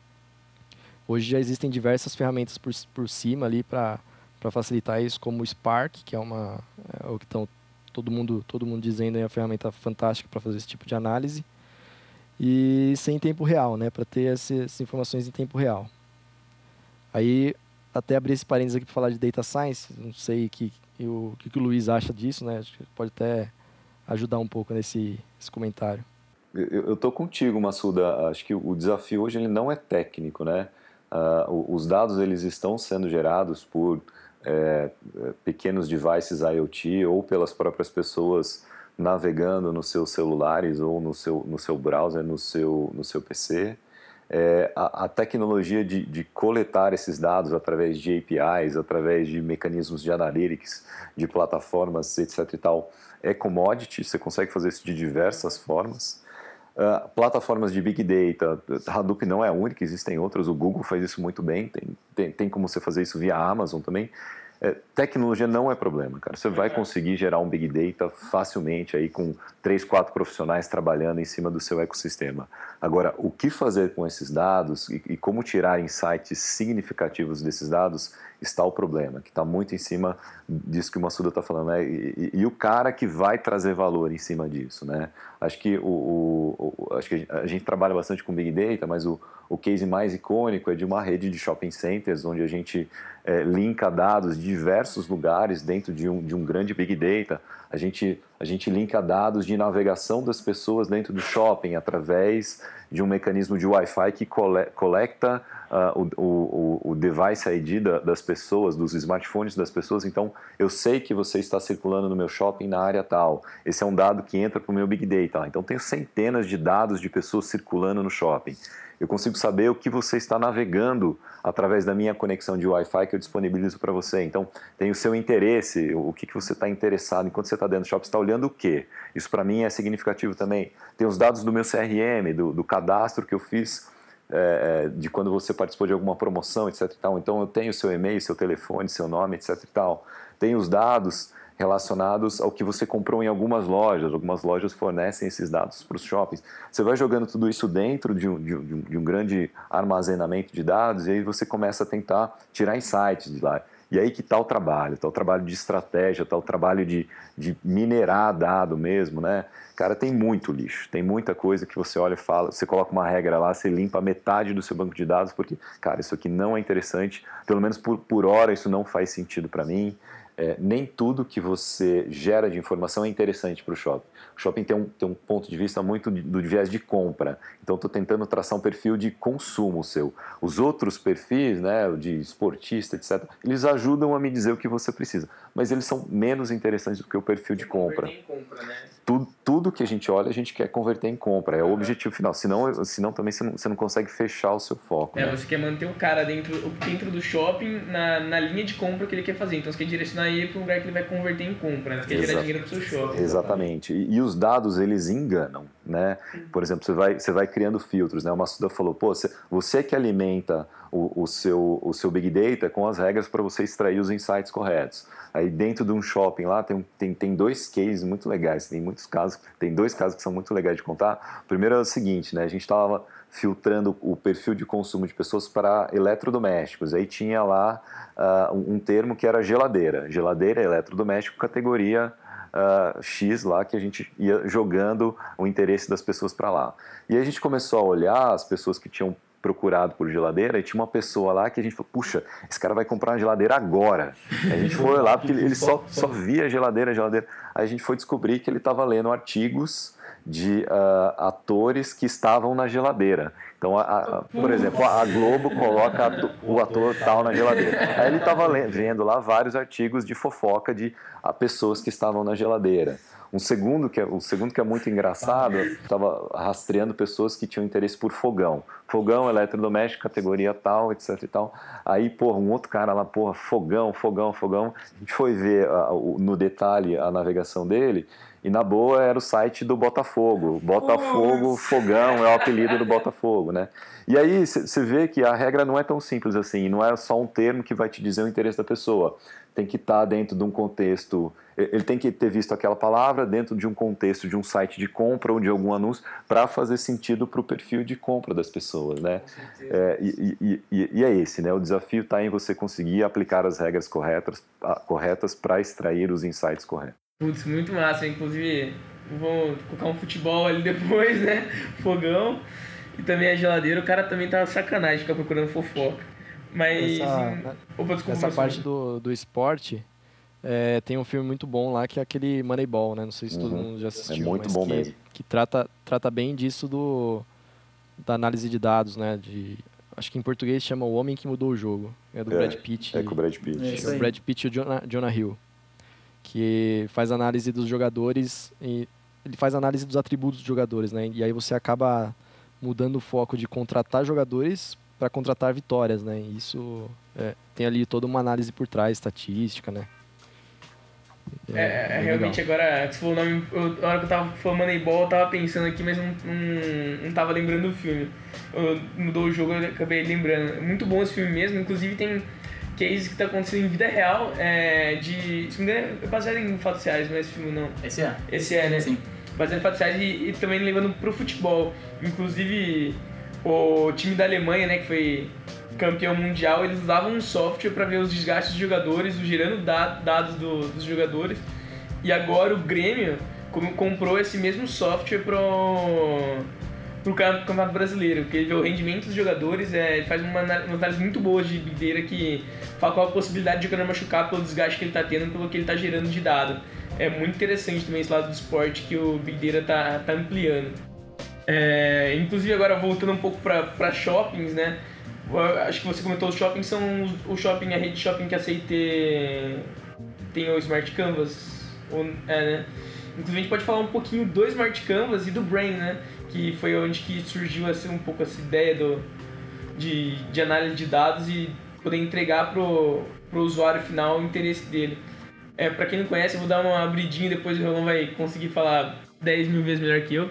Speaker 4: Hoje já existem diversas ferramentas por cima ali para facilitar isso, como o Spark, que é o que estão todo mundo dizendo é uma ferramenta fantástica para fazer esse tipo de análise. E sem tempo real, né? Para ter essas informações em tempo real. Aí, até abrir esse parênteses aqui para falar de Data Science, não sei o que o Luiz acha disso, né? Acho que pode até ajudar um pouco esse comentário.
Speaker 3: Eu tô contigo, Massuda. Acho que o desafio hoje ele não é técnico, né? Os dados eles estão sendo gerados por pequenos devices IoT ou pelas próprias pessoas navegando nos seus celulares ou no seu browser, no seu PC. A tecnologia de coletar esses dados através de APIs, através de mecanismos de analytics, de plataformas, etc. e tal, é commodity, você consegue fazer isso de diversas formas. Plataformas de Big Data, Hadoop não é a única, existem outras, o Google faz isso muito bem, tem como você fazer isso via Amazon também. Tecnologia não é problema, cara. Você vai conseguir gerar um Big Data facilmente aí com 3, 4 profissionais trabalhando em cima do seu ecossistema. Agora, o que fazer com esses dados e como tirar insights significativos desses dados está o problema, que está muito em cima disso que o Massuda está falando, né? E o cara que vai trazer valor em cima disso, né? Acho que a gente trabalha bastante com Big Data, mas o case mais icônico é de uma rede de shopping centers, onde a gente linka dados de diversos lugares dentro de um grande Big Data. A gente linka dados de navegação das pessoas dentro do shopping através de um mecanismo de Wi-Fi que coleta o device ID das pessoas, dos smartphones das pessoas. Então, eu sei que você está circulando no meu shopping na área tal. Esse é um dado que entra para o meu Big Data. Então, tenho centenas de dados de pessoas circulando no shopping. Eu consigo saber o que você está navegando através da minha conexão de Wi-Fi que eu disponibilizo para você. Então, tem o seu interesse, o que você está interessado, enquanto você está dentro do shopping, você está olhando o quê? Isso para mim é significativo também. Tem os dados do meu CRM, do cadastro que eu fiz, de quando você participou de alguma promoção, etc. e tal. Então, eu tenho seu e-mail, seu telefone, seu nome, etc. e tal. Tem os dados relacionados ao que você comprou em algumas lojas fornecem esses dados para os shoppings. Você vai jogando tudo isso dentro de um grande armazenamento de dados e aí você começa a tentar tirar insights de lá. E aí que está o trabalho de estratégia, está o trabalho de minerar dado mesmo, né? Cara, tem muito lixo, tem muita coisa que você olha e fala, você coloca uma regra lá, você limpa metade do seu banco de dados porque, cara, isso aqui não é interessante, pelo menos por hora isso não faz sentido para mim. Nem tudo que você gera de informação é interessante para o shopping. O shopping tem um ponto de vista muito do viés de compra. Então, estou tentando traçar um perfil de consumo seu. Os outros perfis, né, de esportista, etc., eles ajudam a me dizer o que você precisa. Mas eles são menos interessantes do que o perfil de compra.
Speaker 5: Né?
Speaker 3: Tudo que a gente olha, a gente quer converter em compra. É o objetivo final. Senão também você não consegue fechar o seu foco. Né?
Speaker 5: Você quer manter o cara dentro do shopping na linha de compra que ele quer fazer. Então, você quer direcionar ele para um lugar que ele vai converter em compra, né? Você quer gerar dinheiro para o seu shopping.
Speaker 3: Exatamente. E os dados, eles enganam, né? Por exemplo, você vai criando filtros, né? O Massuda falou, você que alimenta o seu Big Data com as regras para você extrair os insights corretos. Aí dentro de um shopping lá tem dois cases muito legais, tem dois casos que são muito legais de contar. O primeiro é o seguinte, né? A gente estava filtrando o perfil de consumo de pessoas para eletrodomésticos. Aí tinha lá um termo que era geladeira eletrodoméstico, categoria X lá, que a gente ia jogando o interesse das pessoas para lá. E aí a gente começou a olhar as pessoas que tinham procurado por geladeira e tinha uma pessoa lá que a gente falou, puxa, esse cara vai comprar uma geladeira agora. A gente foi lá porque ele só via geladeira. Aí a gente foi descobrir que ele estava lendo artigos de atores que estavam na geladeira. Então, por exemplo, a Globo coloca o ator tal na geladeira. Aí ele estava vendo lá vários artigos de fofoca de pessoas que estavam na geladeira. O segundo que é muito engraçado, estava rastreando pessoas que tinham interesse por fogão, eletrodoméstico, categoria tal, etc e tal. Aí, um outro cara lá, fogão. A gente foi ver no detalhe a navegação dele e, na boa, era o site do Botafogo. Botafogo, fogão, é o apelido do Botafogo, né? E aí você vê que a regra não é tão simples assim, não é só um termo que vai te dizer o interesse da pessoa. Tem que estar dentro de um contexto, ele tem que ter visto aquela palavra dentro de um contexto de um site de compra ou de algum anúncio para fazer sentido para o perfil de compra das pessoas, né? E é esse, né? O desafio está em você conseguir aplicar as regras corretas para extrair os insights corretos.
Speaker 5: Putz, muito massa, inclusive vou colocar um futebol ali depois, né? Fogão e também a geladeira, o cara também tá sacanagem ficar procurando fofoca. Mas
Speaker 4: nessa parte do esporte, tem um filme muito bom lá que é aquele Moneyball, né? Não sei se todo mundo já assistiu.
Speaker 3: É muito bom mesmo.
Speaker 4: Que trata bem disso da análise de dados, né? Acho que em português chama O Homem que Mudou o Jogo. É do Brad Pitt.
Speaker 3: É com o Brad Pitt.
Speaker 4: O Brad Pitt e o Jonah Hill. Que faz análise dos jogadores e ele faz análise dos atributos dos jogadores, né? E aí você acaba mudando o foco de contratar jogadores para contratar vitórias, né? E isso tem ali toda uma análise por trás, estatística, né?
Speaker 5: Realmente agora, você falou o nome, na hora que eu tava falando Moneyball, eu tava pensando aqui, mas não tava lembrando do filme. Mudou o jogo, eu acabei lembrando. É muito bom esse filme mesmo, inclusive tem cases que tá acontecendo em vida real, se não me engano, é baseado em fatos reais, não é esse filme não. Esse é, né?
Speaker 2: Sim.
Speaker 5: Baseado em fatos reais e também levando pro futebol. Inclusive, o time da Alemanha, né, que foi campeão mundial, eles usavam um software para ver os desgastes dos jogadores, gerando dados dos jogadores. E agora o Grêmio comprou esse mesmo software pro Campeonato Brasileiro, que ele vê o rendimento dos jogadores, ele faz uma análise muito boa de Big Data que fala qual a possibilidade de o jogador machucar pelo desgaste que ele está tendo, pelo que ele está gerando de dado. é muito interessante também esse lado do esporte que o Big Data tá ampliando. Inclusive agora voltando um pouco para shoppings, né? Acho que você comentou, os shoppings são a rede de shopping que a CIT tem o Smart Canvas, né? Inclusive a gente pode falar um pouquinho do Smart Canvas e do Brain, né? Que foi onde que surgiu assim, um pouco essa ideia de análise de dados e poder entregar pro usuário final o interesse dele. Para quem não conhece, eu vou dar uma abridinha, depois o Rolão vai conseguir falar 10 mil vezes melhor que eu.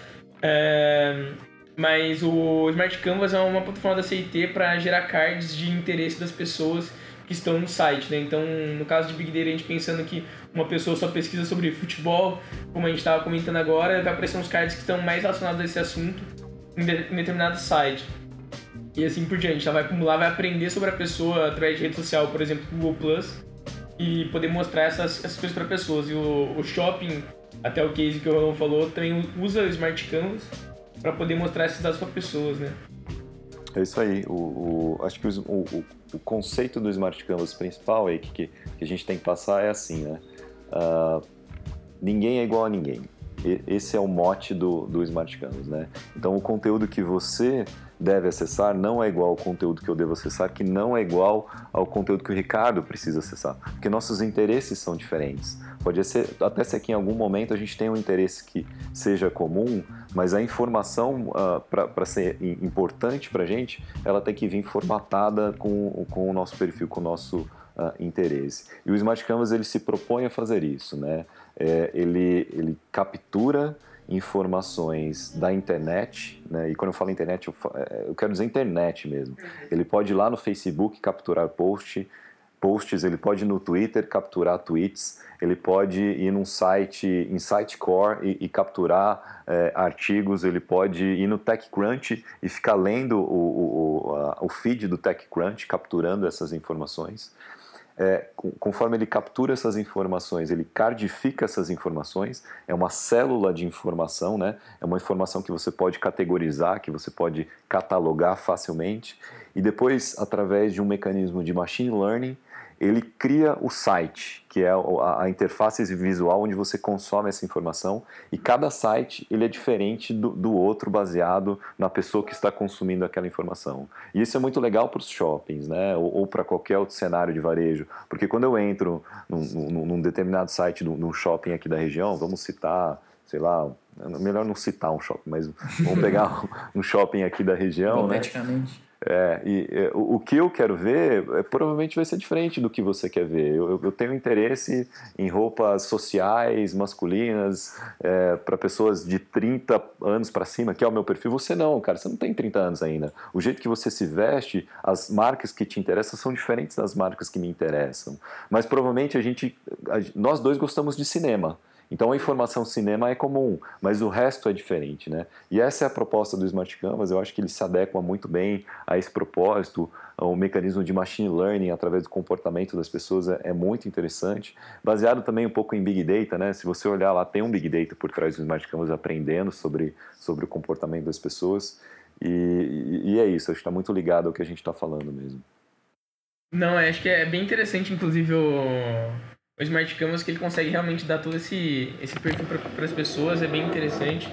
Speaker 5: Mas o Smart Canvas é uma plataforma da CIT para gerar cards de interesse das pessoas que estão no site, né? Então, no caso de Big Data, a gente pensando que uma pessoa só pesquisa sobre futebol, como a gente estava comentando agora, vai aparecer uns cards que estão mais relacionados a esse assunto em determinado site. E assim por diante, ela vai acumular, vai aprender sobre a pessoa através de rede social, por exemplo, Google+, e poder mostrar essas coisas para pessoas. E o shopping, até o case que o Rolão falou, também usa o Smart Canvas para poder mostrar esses dados para pessoas, né?
Speaker 3: É isso aí. Acho que o conceito do Smart Canvas principal aí que a gente tem que passar é assim, né? Ninguém é igual a ninguém. Esse é o mote do Smart Canvas, né? Então, o conteúdo que você deve acessar não é igual ao conteúdo que eu devo acessar, que não é igual ao conteúdo que o Ricardo precisa acessar, porque nossos interesses são diferentes. Pode ser, até ser que em algum momento a gente tenha um interesse que seja comum, mas a informação, para ser importante para a gente, ela tem que vir formatada com o nosso perfil, com o nosso interesse. E o Smart Canvas ele se propõe a fazer isso, né? Ele captura informações da internet, né? E quando eu falo internet, eu quero dizer internet mesmo. Ele pode ir lá no Facebook capturar posts, ele pode ir no Twitter capturar tweets, ele pode ir num site, em Sitecore e capturar artigos, ele pode ir no TechCrunch e ficar lendo o feed do TechCrunch, capturando essas informações. Conforme ele captura essas informações, ele cardifica essas informações, é uma célula de informação, né? É uma informação que você pode categorizar, que você pode catalogar facilmente, e depois, através de um mecanismo de machine learning, ele cria o site, que é a interface visual onde você consome essa informação, e cada site ele é diferente do outro baseado na pessoa que está consumindo aquela informação. E isso é muito legal para os shoppings, né? Ou para qualquer outro cenário de varejo, porque quando eu entro num determinado site de um shopping aqui da região, vamos citar, sei lá, melhor não citar um shopping, mas vamos pegar um shopping aqui da região, né? O que eu quero ver provavelmente vai ser diferente do que você quer ver. Eu tenho interesse em roupas sociais, masculinas, para pessoas de 30 anos para cima, que é o meu perfil. Você não, cara, você não tem 30 anos ainda. O jeito que você se veste, as marcas que te interessam são diferentes das marcas que me interessam. Mas provavelmente nós dois gostamos de cinema. Então a informação cinema é comum, mas o resto é diferente, né? E essa é a proposta do Smart Canvas. Eu acho que ele se adequa muito bem a esse propósito. O mecanismo de machine learning através do comportamento das pessoas é muito interessante, baseado também um pouco em Big Data, né? Se você olhar lá, tem um Big Data por trás do Smart Canvas aprendendo sobre o comportamento das pessoas, e é isso, acho que está muito ligado ao que a gente está falando mesmo.
Speaker 5: Não, acho que é bem interessante, inclusive, o Smart Canvas, que ele consegue realmente dar todo esse perfil para as pessoas, é bem interessante.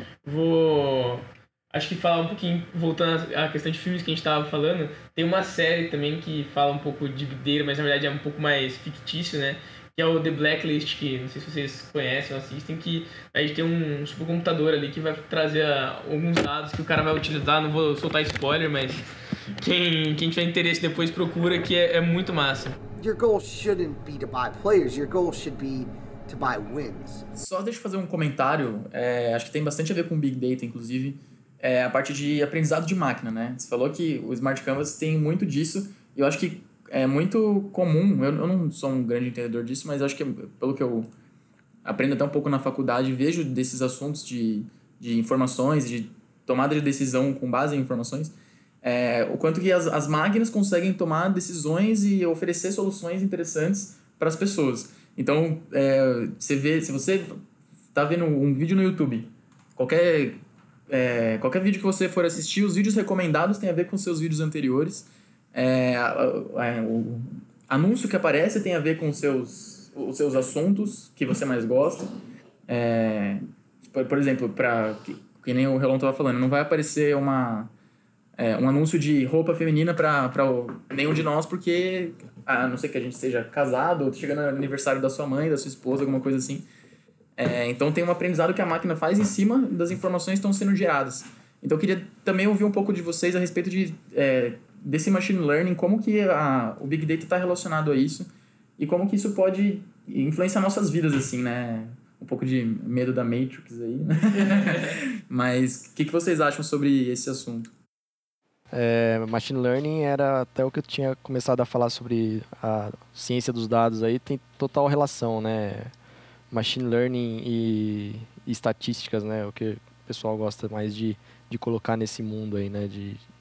Speaker 5: Acho que falar um pouquinho, voltando à questão de filmes que a gente estava falando, tem uma série também que fala um pouco de Big Data, mas na verdade é um pouco mais fictício, né? Que é o The Blacklist, que não sei se vocês conhecem ou assistem, que a gente tem um supercomputador ali que vai trazer alguns dados que o cara vai utilizar, não vou soltar spoiler, mas quem tiver interesse depois procura, que é muito massa.
Speaker 6: Your goal shouldn't be to buy players, your goal should be to buy wins.
Speaker 2: Só deixa eu fazer um comentário, acho que tem bastante a ver com Big Data, inclusive, a parte de aprendizado de máquina, né? Você falou que o Smart Canvas tem muito disso, e eu acho que é muito comum, eu não sou um grande entendedor disso, mas acho que pelo que eu aprendo até um pouco na faculdade, vejo desses assuntos de informações, de tomada de decisão com base em informações, o quanto que as máquinas conseguem tomar decisões e oferecer soluções interessantes para as pessoas. Então, se você está vendo um vídeo no YouTube, qualquer vídeo que você for assistir, os vídeos recomendados têm a ver com seus vídeos anteriores. O anúncio que aparece tem a ver com seus os seus assuntos que você mais gosta. Por exemplo, que nem o Relon estava falando, não vai aparecer um anúncio de roupa feminina para nenhum de nós, porque a não ser que a gente esteja casado ou chegando no aniversário da sua mãe, da sua esposa, alguma coisa assim. Então tem um aprendizado que a máquina faz em cima das informações que estão sendo geradas. Então eu queria também ouvir um pouco de vocês a respeito desse machine learning, como que o Big Data está relacionado a isso e como que isso pode influenciar nossas vidas, assim, né? Um pouco de medo da Matrix aí, né? Mas o que vocês acham sobre esse assunto?
Speaker 4: Machine Learning era até o que eu tinha começado a falar sobre a ciência dos dados aí, tem total relação, né? Machine Learning e estatísticas, né? O que o pessoal gosta mais de colocar nesse mundo aí, né?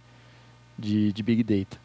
Speaker 4: De Big Data.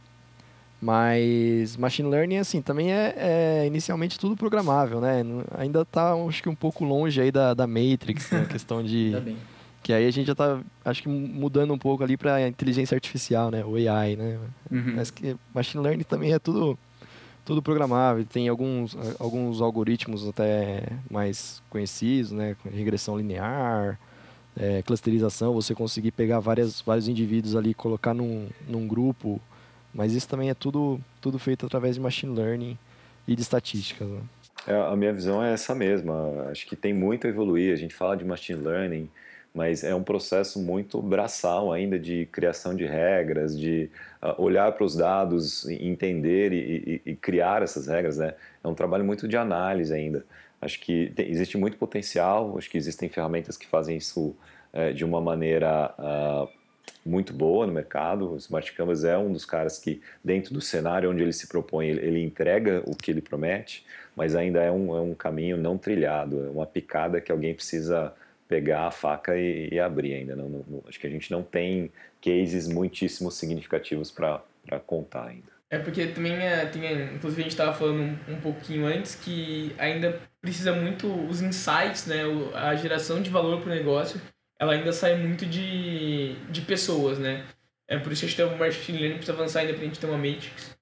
Speaker 4: Mas Machine Learning, assim, também é inicialmente tudo programável, né? Ainda está, acho que um pouco longe aí da Matrix, né? A questão de...
Speaker 2: Tá bem.
Speaker 4: Que aí a gente já está, acho que mudando um pouco ali para a inteligência artificial, né? O AI, né?
Speaker 2: Uhum.
Speaker 4: Mas que Machine Learning também é tudo programável. Tem alguns algoritmos até mais conhecidos, né? Regressão linear, clusterização, você conseguir pegar vários indivíduos ali e colocar num grupo. Mas isso também é tudo feito através de Machine Learning e de estatísticas, né?
Speaker 3: A minha visão é essa mesma. Acho que tem muito a evoluir. A gente fala de Machine Learning, mas é um processo muito braçal ainda de criação de regras, de olhar para os dados, entender e criar essas regras, né? É um trabalho muito de análise ainda. Acho que existe muito potencial, acho que existem ferramentas que fazem isso de uma maneira muito boa no mercado. O Smart Canvas é um dos caras que, dentro do cenário onde ele se propõe, ele entrega o que ele promete, mas ainda é um caminho não trilhado, é uma picada que alguém precisa pegar a faca e abrir ainda. Acho que a gente não tem cases muitíssimo significativos para contar ainda.
Speaker 5: Porque também inclusive a gente estava falando um pouquinho antes que ainda precisa muito os insights, né? A geração de valor para o negócio, ela ainda sai muito de pessoas, né? Por isso que a gente tem o Machine Learning, precisa avançar independente de ter uma Matrix.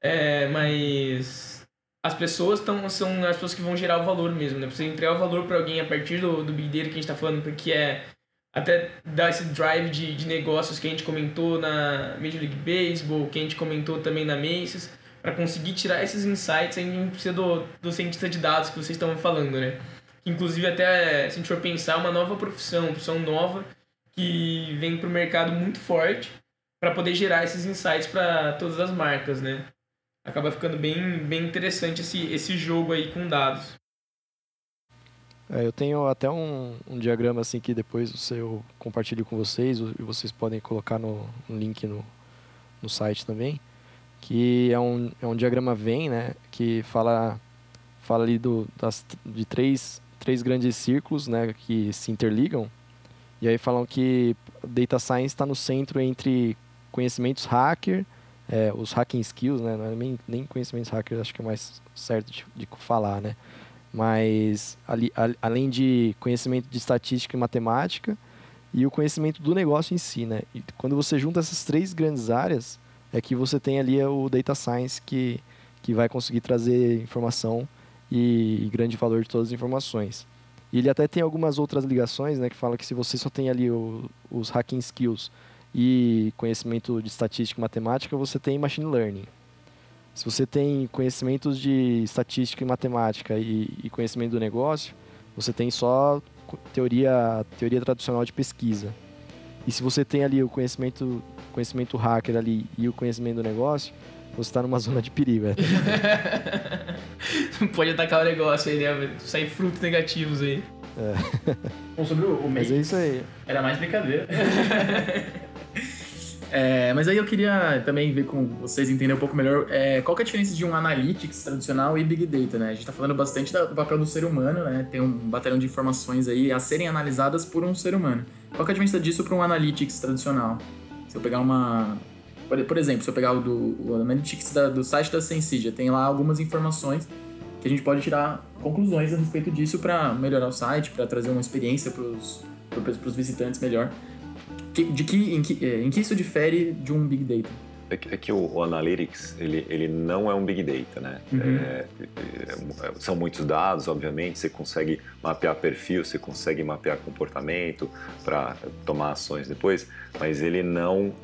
Speaker 5: Mas as pessoas são as pessoas que vão gerar o valor mesmo, né? Precisa entregar o valor para alguém a partir do Big Data que a gente está falando, porque até dar esse drive de negócios que a gente comentou na Major League Baseball, que a gente comentou também na Macy's, para conseguir tirar esses insights, a gente precisa do cientista de dados que vocês estão falando, né? Inclusive, até se a gente for pensar, uma nova profissão nova que vem para o mercado muito forte para poder gerar esses insights para todas as marcas, né? Acaba ficando bem interessante esse jogo aí com dados.
Speaker 4: Eu tenho até um diagrama assim que depois eu compartilho com vocês e vocês podem colocar no link no site também, que é um diagrama Venn, né, que fala ali de três grandes círculos, né, que se interligam, e aí falam que Data Science está no centro entre conhecimentos hacker, os hacking skills, né, não é nem conhecimentos hacker, acho que é mais certo de falar, né, mas além de conhecimento de estatística e matemática e o conhecimento do negócio em si, né? E quando você junta essas três grandes áreas, é que você tem ali o Data Science que vai conseguir trazer informação e grande valor de todas as informações. E ele até tem algumas outras ligações, né? Que fala que se você só tem ali os hacking skills e conhecimento de estatística e matemática, você tem Machine Learning. Se você tem conhecimentos de estatística e matemática e conhecimento do negócio, você tem só teoria tradicional de pesquisa. E se você tem ali o conhecimento hacker ali e o conhecimento do negócio, você está numa zona de perigo.
Speaker 5: Não pode atacar o negócio aí, né? Sair frutos negativos aí.
Speaker 2: Bom, sobre o
Speaker 4: Mas é isso aí.
Speaker 2: Era mais brincadeira. Mas aí eu queria também ver com vocês, entender um pouco melhor qual que é a diferença de um Analytics tradicional e Big Data, né? A gente tá falando bastante do papel do ser humano, né? Tem um batalhão de informações aí a serem analisadas por um ser humano. Qual que é a diferença disso para um Analytics tradicional? Se eu pegar por exemplo, se eu pegar o Analytics do site da Sensidia, tem lá algumas informações que a gente pode tirar conclusões a respeito disso para melhorar o site, para trazer uma experiência pros visitantes melhor. Em que isso difere de um Big Data?
Speaker 3: É que o Analytics, ele não é um Big Data, né? São muitos dados, obviamente, você consegue mapear perfil, você consegue mapear comportamento para tomar ações depois, mas ele não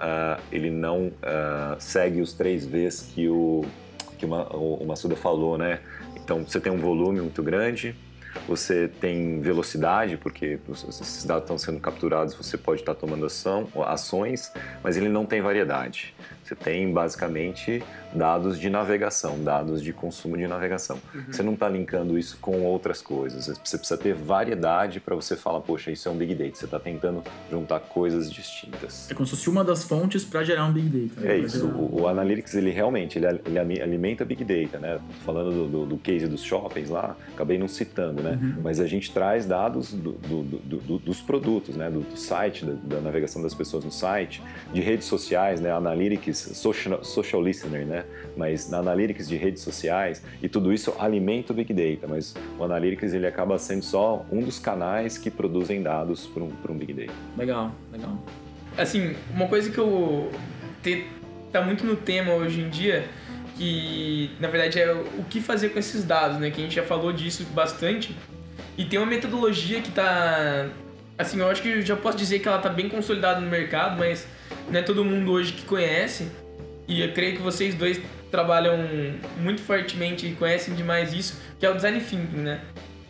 Speaker 3: segue os 3 Vs que o Massuda falou, né? Então, você tem um volume muito grande, você tem velocidade, porque esses dados estão sendo capturados, você pode estar tomando ações, mas ele não tem variedade. Você tem, basicamente, dados de navegação, dados de consumo de navegação. Você não está linkando isso com outras coisas. Você precisa ter variedade para você falar, poxa, isso é um Big Data. Você está tentando juntar coisas distintas.
Speaker 2: É como se fosse uma das fontes para gerar um Big Data.
Speaker 3: É isso. O Analytics, ele realmente ele alimenta Big Data, né? Falando do case dos shoppings lá, acabei não citando, né? Mas a gente traz dados dos produtos, né? Do site, da navegação das pessoas no site, de redes sociais, né? Analytics, social listener, né? Mas na Analytics de redes sociais, e tudo isso alimenta o Big Data, mas o Analytics ele acaba sendo só um dos canais que produzem dados para um Big Data.
Speaker 2: Legal.
Speaker 5: Assim, uma coisa que tá muito no tema hoje em dia, que na verdade é o que fazer com esses dados, né? Que a gente já falou disso bastante. E tem uma metodologia que tá... Assim, eu acho que eu já posso dizer que ela tá bem consolidada no mercado, mas não é todo mundo hoje que conhece. E eu creio que vocês dois trabalham muito fortemente e conhecem demais isso, que é o Design Thinking, né?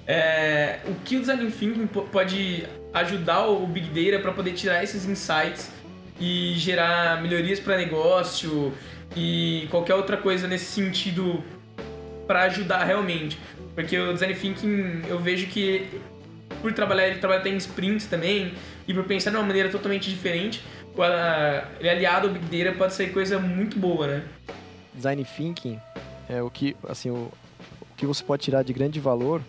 Speaker 5: O que o Design Thinking pode ajudar o Big Data para poder tirar esses insights e gerar melhorias para negócio e qualquer outra coisa nesse sentido para ajudar realmente. Porque o Design Thinking, eu vejo que por trabalhar, ele trabalha até em sprints também, e por pensar de uma maneira totalmente diferente, ele aliado ao Big Data pode ser coisa muito boa, né?
Speaker 4: Design Thinking é o que você pode tirar de grande valor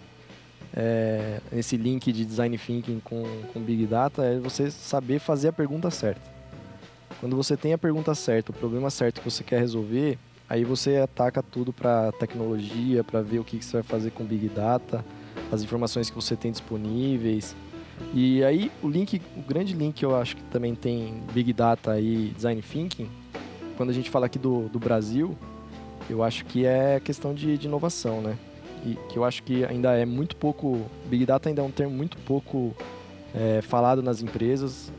Speaker 4: nesse link de Design Thinking com Big Data é você saber fazer a pergunta certa. Quando você tem a pergunta certa, o problema certo que você quer resolver, aí você ataca tudo para tecnologia, para ver o que você vai fazer com Big Data, as informações que você tem disponíveis. E aí o grande link que eu acho que também tem Big Data e Design Thinking, quando a gente fala aqui do Brasil, eu acho que é questão de inovação, né? E que eu acho que ainda é muito pouco... Big Data ainda é um termo muito pouco falado nas empresas.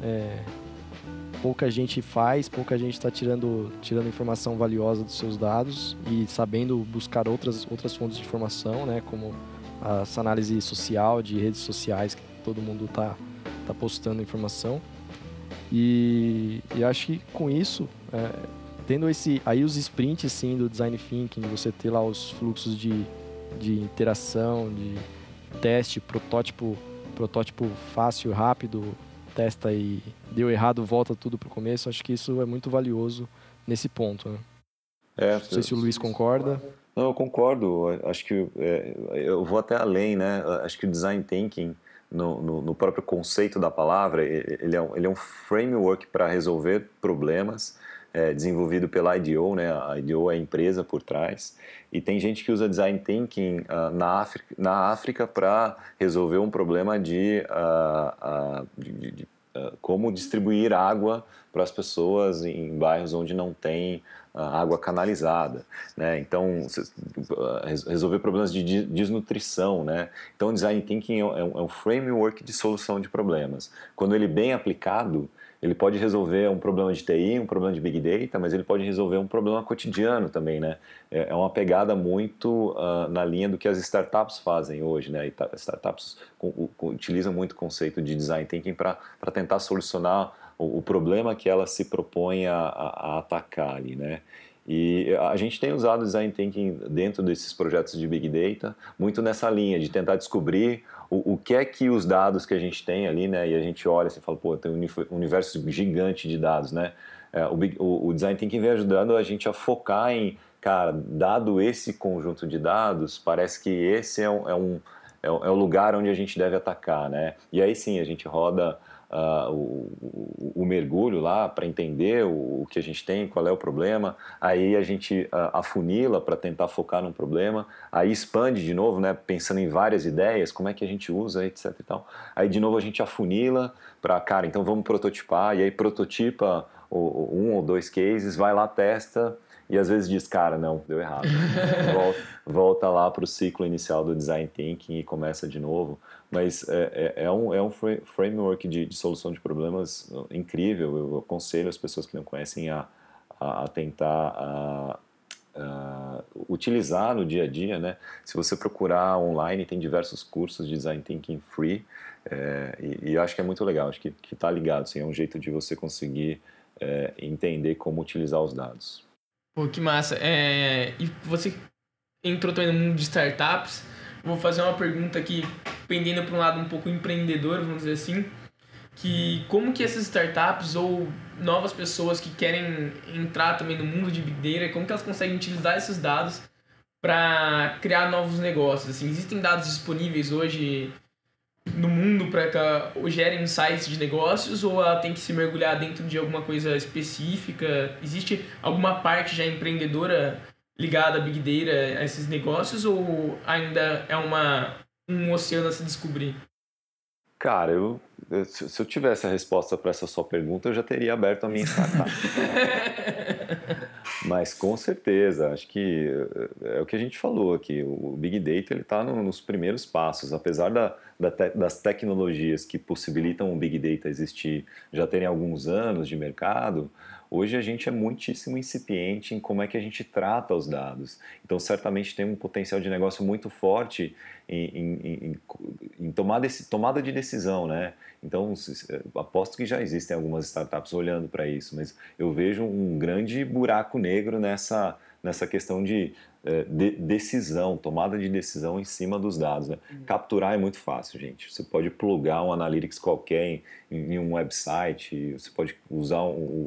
Speaker 4: Pouca gente faz, pouca gente está tirando informação valiosa dos seus dados e sabendo buscar outras fontes de informação, né? Como essa análise social de redes sociais que todo mundo tá postando informação. E acho que com isso, tendo aí os sprints sim, do Design Thinking, você ter lá os fluxos de interação, de teste, protótipo fácil, rápido, testa e deu errado, volta tudo pro começo. Acho que isso é muito valioso nesse ponto, né? Não sei se o Luiz concorda.
Speaker 3: Não, eu concordo. Acho que eu vou até além, né? Acho que o Design Thinking, no próprio conceito da palavra, ele é um framework para resolver problemas, desenvolvido pela IDEO, né? A IDEO é a empresa por trás. E tem gente que usa Design Thinking na África para resolver um problema de como distribuir água para as pessoas em bairros onde não tem água canalizada, né? Então, resolver problemas de desnutrição, né? Então, o Design Thinking é um framework de solução de problemas. Quando ele bem aplicado, ele pode resolver um problema de TI, um problema de Big Data, mas ele pode resolver um problema cotidiano também, né? É uma pegada muito na linha do que as startups fazem hoje, né? Startups utilizam muito o conceito de Design Thinking para tentar solucionar o problema que ela se propõe a atacar ali, né? E a gente tem usado o Design Thinking dentro desses projetos de Big Data, muito nessa linha de tentar descobrir o que é que os dados que a gente tem ali, né? E a gente olha e fala, pô, tem um universo gigante de dados, né? O Design Thinking vem ajudando a gente a focar em, cara, dado esse conjunto de dados, parece que esse é o lugar onde a gente deve atacar, né? E aí sim, a gente roda o mergulho lá para entender o que a gente tem, qual é o problema, aí a gente afunila para tentar focar num problema, aí expande de novo, né, pensando em várias ideias, como é que a gente usa, etc e tal. Aí de novo a gente afunila para, cara, então vamos prototipar, e aí prototipa um ou dois cases, vai lá, testa e às vezes diz, cara, não, deu errado. Volta lá para o ciclo inicial do Design Thinking e começa de novo. Mas é um framework de solução de problemas incrível. Eu aconselho as pessoas que não conhecem a tentar utilizar no dia a dia, né? Se você procurar online, tem diversos cursos de Design Thinking free, e eu acho que é muito legal, acho que está ligado, assim, é um jeito de você conseguir entender como utilizar os dados.
Speaker 5: Pô, que massa. E você entrou também no mundo de startups. Vou fazer uma pergunta aqui, pendendo para um lado um pouco empreendedor, vamos dizer assim, que como que essas startups ou novas pessoas que querem entrar também no mundo de Big Data, como que elas conseguem utilizar esses dados para criar novos negócios? Assim, existem dados disponíveis hoje no mundo para que gerem insights de negócios, ou ela tem que se mergulhar dentro de alguma coisa específica? Existe alguma parte já empreendedora ligada a Big Data, a esses negócios, ou ainda é um oceano a se descobrir?
Speaker 3: Cara, se eu tivesse a resposta para essa sua pergunta, eu já teria aberto a minha startup. Mas com certeza, acho que é o que a gente falou aqui, o Big Data está nos primeiros passos, apesar das tecnologias que possibilitam o Big Data existir já terem alguns anos de mercado. Hoje a gente é muitíssimo incipiente em como é que a gente trata os dados. Então, certamente tem um potencial de negócio muito forte em tomada de decisão, né? Então, aposto que já existem algumas startups olhando para isso, mas eu vejo um grande buraco negro nessa questão de decisão, tomada de decisão em cima dos dados, né? Capturar é muito fácil, gente. Você pode plugar um Analytics qualquer em um website, você pode usar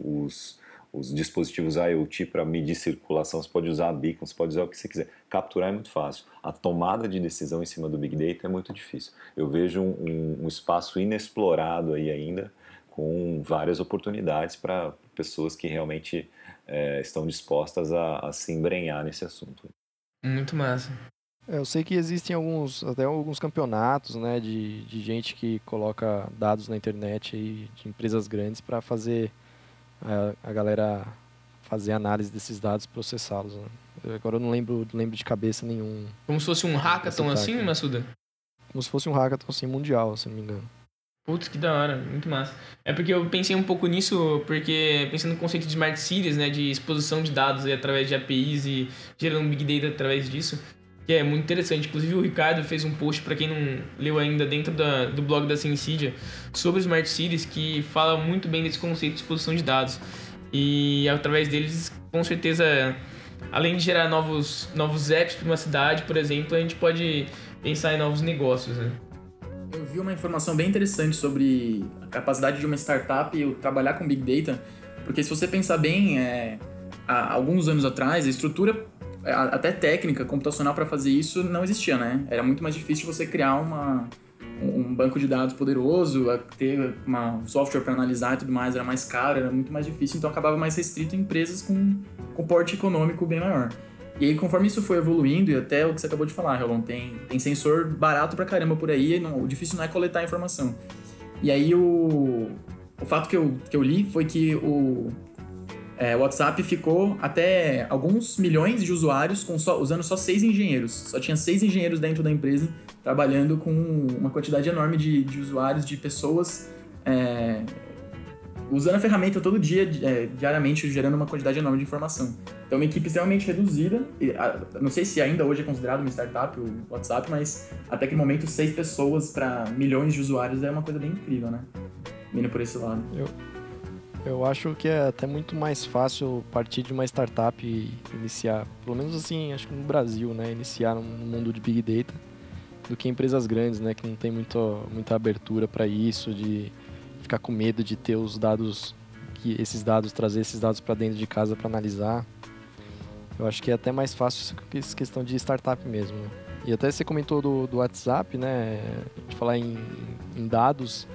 Speaker 3: os dispositivos IoT para medir circulação, você pode usar a Beacon, você pode usar o que você quiser. Capturar é muito fácil. A tomada de decisão em cima do Big Data é muito difícil. Eu vejo um espaço inexplorado aí ainda, com várias oportunidades para pessoas que realmente estão dispostas a se embrenhar nesse assunto.
Speaker 5: Muito massa.
Speaker 4: Eu sei que existem até alguns campeonatos, né, de gente que coloca dados na internet aí, de empresas grandes para fazer a galera fazer análise desses dados e processá-los, né? Agora eu não lembro de cabeça nenhum.
Speaker 5: Como se fosse um hackathon assim, Massuda?
Speaker 4: Como se fosse um hackathon assim, mundial, se não me engano.
Speaker 5: Putz, que da hora, muito massa. É porque eu pensei um pouco nisso, porque pensando no conceito de Smart Cities, né, de exposição de dados através de APIs e gerando Big Data através disso, que é muito interessante. Inclusive o Ricardo fez um post, para quem não leu ainda, dentro do blog da Sensidia, sobre Smart Cities, que fala muito bem desse conceito de exposição de dados. E através deles, com certeza, além de gerar novos apps para uma cidade, por exemplo, a gente pode pensar em novos negócios, né?
Speaker 2: Eu vi uma informação bem interessante sobre a capacidade de uma startup trabalhar com Big Data, porque se você pensar bem, há alguns anos atrás, a estrutura até técnica, computacional para fazer isso não existia, né? Era muito mais difícil você criar um banco de dados poderoso, ter um software para analisar e tudo mais, era mais caro, era muito mais difícil, então acabava mais restrito em empresas com porte econômico bem maior. E aí, conforme isso foi evoluindo, e até o que você acabou de falar, Rolon, tem sensor barato pra caramba por aí, o difícil não é coletar a informação. E aí, o fato que eu li foi que o WhatsApp ficou até alguns milhões de usuários usando só 6 engenheiros. Só tinha 6 engenheiros dentro da empresa, trabalhando com uma quantidade enorme de usuários, de pessoas, usando a ferramenta todo dia, diariamente, gerando uma quantidade enorme de informação. Então, uma equipe extremamente reduzida. Não sei se ainda hoje é considerado uma startup, o WhatsApp, mas até aquele momento, 6 pessoas para milhões de usuários é uma coisa bem incrível, né? Vindo por esse lado.
Speaker 4: Eu acho que é até muito mais fácil partir de uma startup e iniciar, pelo menos assim, acho que no Brasil, né? Iniciar no mundo de Big Data, do que empresas grandes, né? Que não tem muita abertura para isso, de ficar com medo de ter trazer esses dados para dentro de casa para analisar. Eu acho que é até mais fácil essa questão de startup mesmo, né? E até você comentou do WhatsApp, né? De falar em dados,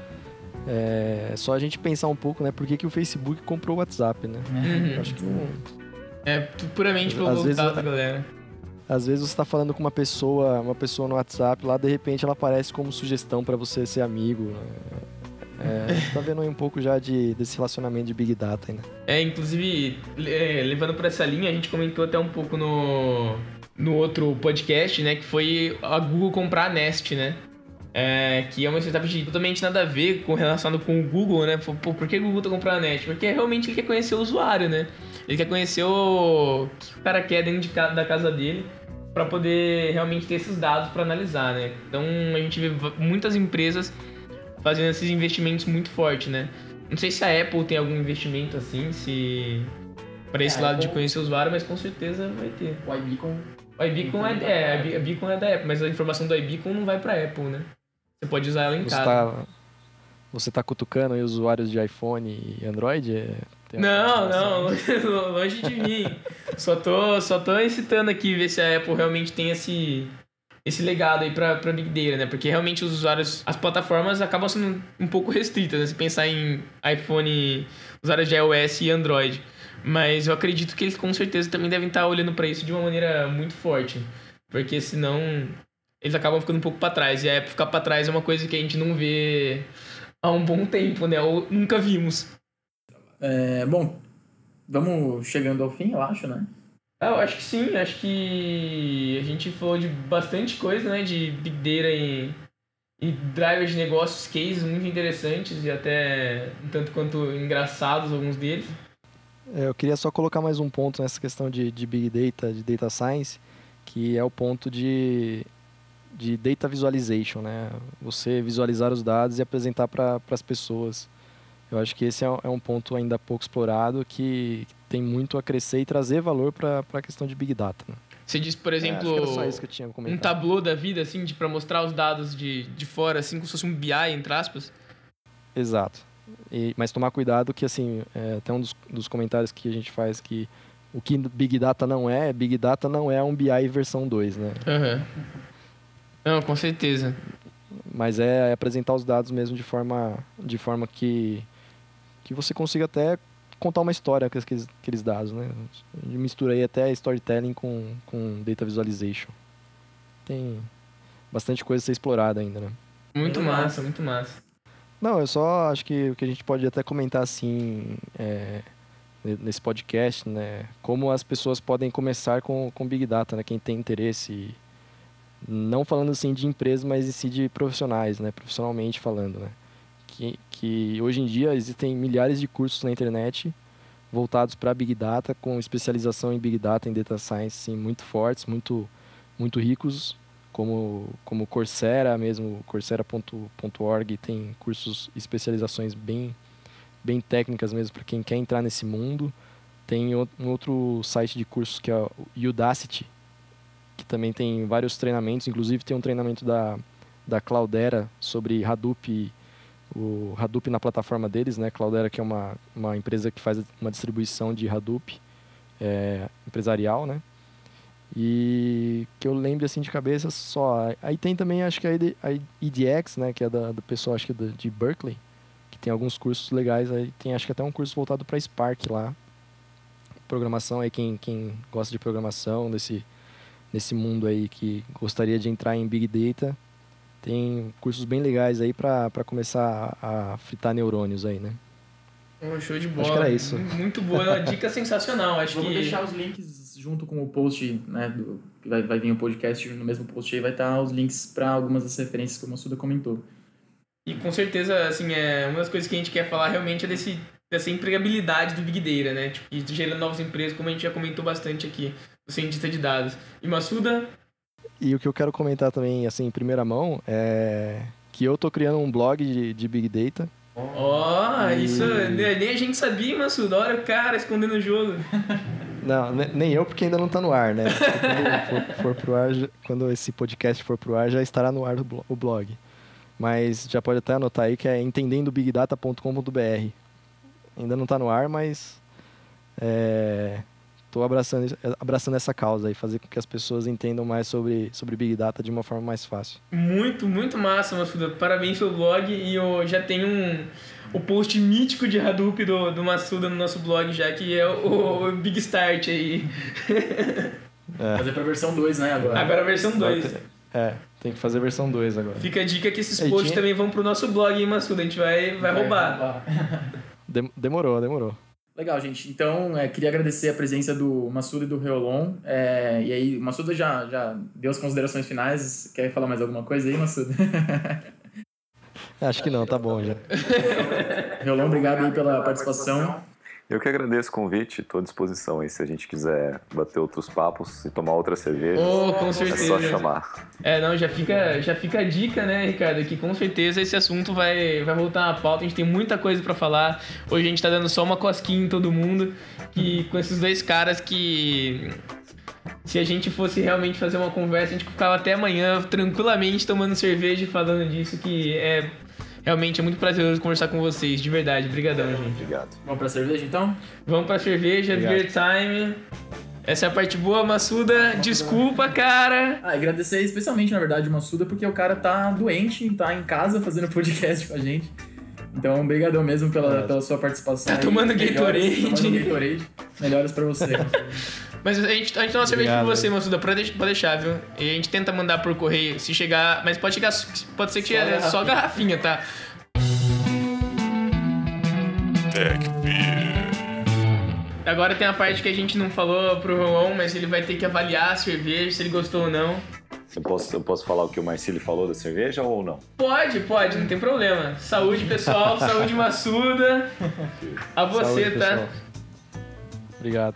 Speaker 4: é só a gente pensar um pouco, né? Por que o Facebook comprou o WhatsApp, né? Eu acho que não...
Speaker 5: É puramente pelo resultado da galera.
Speaker 4: Às vezes você está falando com uma pessoa no WhatsApp, lá de repente ela aparece como sugestão para você ser amigo, né? A gente tá vendo aí um pouco já desse relacionamento de Big Data ainda.
Speaker 5: Inclusive, levando por essa linha, a gente comentou até um pouco no outro podcast, né? Que foi a Google comprar a Nest, né? Que é uma startup de totalmente nada a ver relacionado com o Google, né? Pô, por que o Google tá comprando a Nest? Porque realmente ele quer conhecer o usuário, né? Ele quer conhecer o que o cara quer dentro da casa dele para poder realmente ter esses dados para analisar, né? Então a gente vê muitas empresas fazendo esses investimentos muito fortes, né? Não sei se a Apple tem algum investimento assim, para esse lado de conhecer o usuário, mas com certeza vai ter.
Speaker 2: O iBeacon.
Speaker 5: O iBeacon a Beacon é da Apple, mas a informação do iBeacon não vai para Apple, né? Você pode usar ela em casa.
Speaker 4: Você tá cutucando aí usuários de iPhone e Android?
Speaker 5: Não, longe de mim. Só tô incitando aqui ver se a Apple realmente tem esse legado aí pra Big Data, né? Porque realmente os usuários, as plataformas acabam sendo um pouco restritas, né? Se pensar em iPhone, usuários de iOS e Android. Mas eu acredito que eles com certeza também devem estar olhando para isso de uma maneira muito forte. Porque senão eles acabam ficando um pouco para trás. E a Apple ficar para trás é uma coisa que a gente não vê há um bom tempo, né? Ou nunca vimos.
Speaker 2: Bom, vamos chegando ao fim, eu acho, né?
Speaker 5: Eu acho que sim. Acho que a gente falou de bastante coisa, né? De Big Data e drivers de negócios, cases muito interessantes e até um tanto quanto engraçados alguns deles.
Speaker 4: Eu queria só colocar mais um ponto nessa questão de Big Data, de Data Science, que é o ponto de Data Visualization, né? Você visualizar os dados e apresentar para as pessoas. Eu acho que esse é um ponto ainda pouco explorado, que tem muito a crescer e trazer valor para a questão de Big Data, né?
Speaker 5: Você disse, por exemplo,
Speaker 4: acho que era só isso que eu tinha comentado.
Speaker 5: Um tablô da vida, assim, para mostrar os dados de fora, assim, como se fosse um BI, entre aspas?
Speaker 4: Exato. Mas tomar cuidado que, assim, até um dos comentários que a gente faz que o que Big Data não é um BI versão 2, né?
Speaker 5: Uhum. Não, com certeza.
Speaker 4: Mas é apresentar os dados mesmo de forma que você consiga até contar uma história com aqueles dados, né? A gente mistura aí até storytelling com Data Visualization. Tem bastante coisa a ser explorada ainda, né?
Speaker 5: Muito massa, muito massa.
Speaker 4: Não, eu só acho que o que a gente pode até comentar assim nesse podcast, né? Como as pessoas podem começar com Big Data, né? Quem tem interesse, não falando assim de empresas, mas em si de profissionais, né? Profissionalmente falando, né? Que hoje em dia existem milhares de cursos na internet voltados para Big Data, com especialização em Big Data, em Data Science, sim, muito fortes, muito ricos, como Coursera mesmo, coursera.org tem cursos, especializações bem técnicas mesmo para quem quer entrar nesse mundo. Tem um outro site de cursos que é o Udacity, que também tem vários treinamentos, inclusive tem um treinamento da Cloudera sobre Hadoop, o Hadoop na plataforma deles, né? Cloudera, que é uma empresa que faz uma distribuição de Hadoop empresarial, né? E que eu lembro assim de cabeça só. Aí tem também, acho que a EDX, né? Que é do pessoal, acho que de Berkeley, que tem alguns cursos legais. Aí tem, acho que até um curso voltado para Spark lá. Programação, aí quem gosta de programação, nesse mundo aí que gostaria de entrar em Big Data, tem cursos bem legais aí para começar a fritar neurônios aí, né?
Speaker 5: Show de bola.
Speaker 4: Acho que era isso.
Speaker 5: Muito boa, uma dica sensacional.
Speaker 2: Vamos deixar os links junto com o post, né? Que vai vir o podcast no mesmo post aí, vai estar os links para algumas das referências que o Massuda comentou.
Speaker 5: E com certeza, assim, uma das coisas que a gente quer falar realmente é dessa empregabilidade do Big Data, né? Tipo, de gerar novas empresas, como a gente já comentou bastante aqui, o cientista de dados. E Massuda?
Speaker 4: E o que eu quero comentar também, assim, em primeira mão, é que eu tô criando um blog de Big Data.
Speaker 5: Isso nem a gente sabia, Massuda. Olha o cara escondendo o jogo.
Speaker 4: Não, nem eu, porque ainda não tá no ar, né? Quando for pro ar, quando esse podcast for pro ar, já estará no ar o blog. Mas já pode até anotar aí que é entendendobigdata.com.br. Ainda não tá no ar, mas tô abraçando essa causa aí, fazer com que as pessoas entendam mais sobre Big Data de uma forma mais fácil.
Speaker 5: Muito, muito massa, Massuda. Parabéns pelo blog. E eu já tenho o post mítico de Hadoop do Massuda no nosso blog já, que é o Big Start aí.
Speaker 2: Fazer pra versão 2, né, agora?
Speaker 5: Agora a versão 2.
Speaker 4: Tem que fazer a versão 2 agora.
Speaker 5: Fica a dica que esses posts também vão pro nosso blog, hein, Massuda? A gente vai roubar.
Speaker 4: Demorou.
Speaker 2: Legal, gente. Então, queria agradecer a presença do Massuda e do Reolon. E aí, o Massuda já deu as considerações finais. Quer falar mais alguma coisa aí, Massuda?
Speaker 4: Acho que não, tá bom já.
Speaker 2: Reolon, obrigado aí pela participação.
Speaker 3: Eu que agradeço o convite, estou à disposição aí se a gente quiser bater outros papos e tomar outra cerveja.
Speaker 5: Com certeza.
Speaker 3: É só chamar.
Speaker 5: Já fica a dica, né, Ricardo, que com certeza esse assunto vai voltar à pauta, a gente tem muita coisa pra falar. Hoje a gente tá dando só uma cosquinha em todo mundo, que com esses dois caras que... Se a gente fosse realmente fazer uma conversa, a gente ficava até amanhã tranquilamente tomando cerveja e falando disso, que realmente é muito prazeroso conversar com vocês, de verdade. Obrigadão, gente.
Speaker 3: Obrigado.
Speaker 2: Vamos pra cerveja, então?
Speaker 5: Vamos pra cerveja, beer time. Essa é a parte boa, Massuda. Desculpa, cara.
Speaker 2: E agradecer especialmente, na verdade, o Massuda, porque o cara tá doente, tá em casa fazendo podcast com a gente. Então, obrigadão mesmo pela sua participação.
Speaker 5: Tá tomando Gatorade.
Speaker 2: Melhoras pra você.
Speaker 5: Mas a gente dá uma cerveja pra você, Massuda, pode deixar, viu? E a gente tenta mandar por correio, se chegar... Mas pode ser que chegue só garrafinha, tá?
Speaker 7: Tech Beer.
Speaker 5: Agora tem a parte que a gente não falou pro Rolon, mas ele vai ter que avaliar a cerveja, se ele gostou ou não.
Speaker 3: Eu posso falar o que o Marcílio falou da cerveja ou não?
Speaker 5: Pode, não tem problema. Saúde, pessoal, saúde, Massuda. A você,
Speaker 4: Saúde,
Speaker 5: tá?
Speaker 4: pessoal. Obrigado.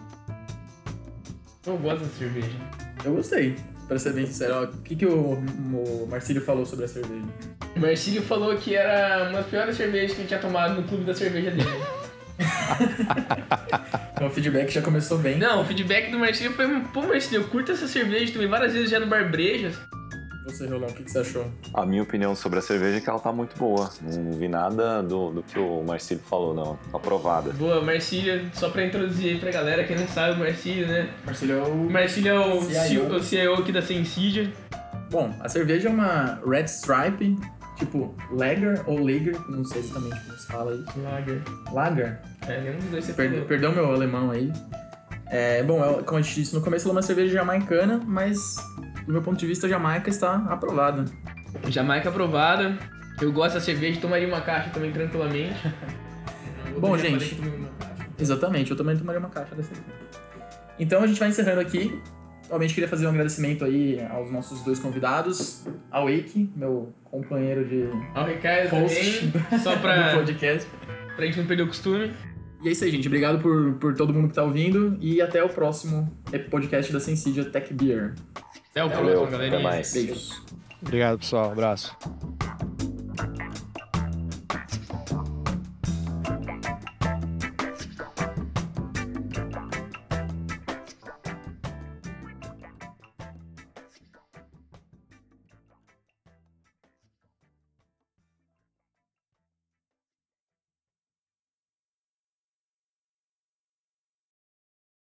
Speaker 5: Eu gosto da cerveja.
Speaker 2: Eu gostei, pra ser bem sincero. O que o Marcílio falou sobre a cerveja?
Speaker 5: O Marcílio falou que era uma das piores cervejas que ele tinha tomado no clube da cerveja dele.
Speaker 2: Então o feedback já começou bem.
Speaker 5: Não, o feedback do Marcílio foi: pô, Marcílio, eu curto essa cerveja, tomei várias vezes já no Bar Brejas.
Speaker 2: Você, Rolão, o que você achou?
Speaker 3: A minha opinião sobre a cerveja é que ela tá muito boa. Não vi nada do que o Marcílio falou, não. Tá aprovada.
Speaker 5: Boa, Marcílio, só pra introduzir aí pra galera, quem não sabe, o Marcílio, né?
Speaker 2: Marcílio é o...
Speaker 5: Marcílio é o CIO aqui da Sensidia.
Speaker 2: Bom, a cerveja é uma Red Stripe, tipo Lager ou Lager, não sei exatamente como se fala aí. Lager?
Speaker 5: Nenhum dos dois você falou.
Speaker 2: Perdão meu alemão aí. Bom, como a gente disse no começo, ela é uma cerveja jamaicana, mas do meu ponto de vista, a Jamaica está aprovada.
Speaker 5: Jamaica aprovada. Eu gosto da cerveja, tomaria uma caixa também tranquilamente.
Speaker 2: Bom, gente, exatamente, eu também tomaria uma caixa dessa aqui. Então a gente vai encerrando aqui. Obviamente queria fazer um agradecimento aí aos nossos dois convidados, ao Eike, meu companheiro de
Speaker 5: ao Ricardo
Speaker 2: host
Speaker 5: também, só pra
Speaker 2: podcast.
Speaker 5: Pra gente não perder o costume.
Speaker 2: E é isso aí, gente. Obrigado por todo mundo que tá ouvindo e até o próximo podcast da Sensidia Tech Beer.
Speaker 5: Até o
Speaker 3: Valeu,
Speaker 5: próximo, galerinha.
Speaker 3: até mais.
Speaker 2: Beijos.
Speaker 4: Obrigado, pessoal. Abraço.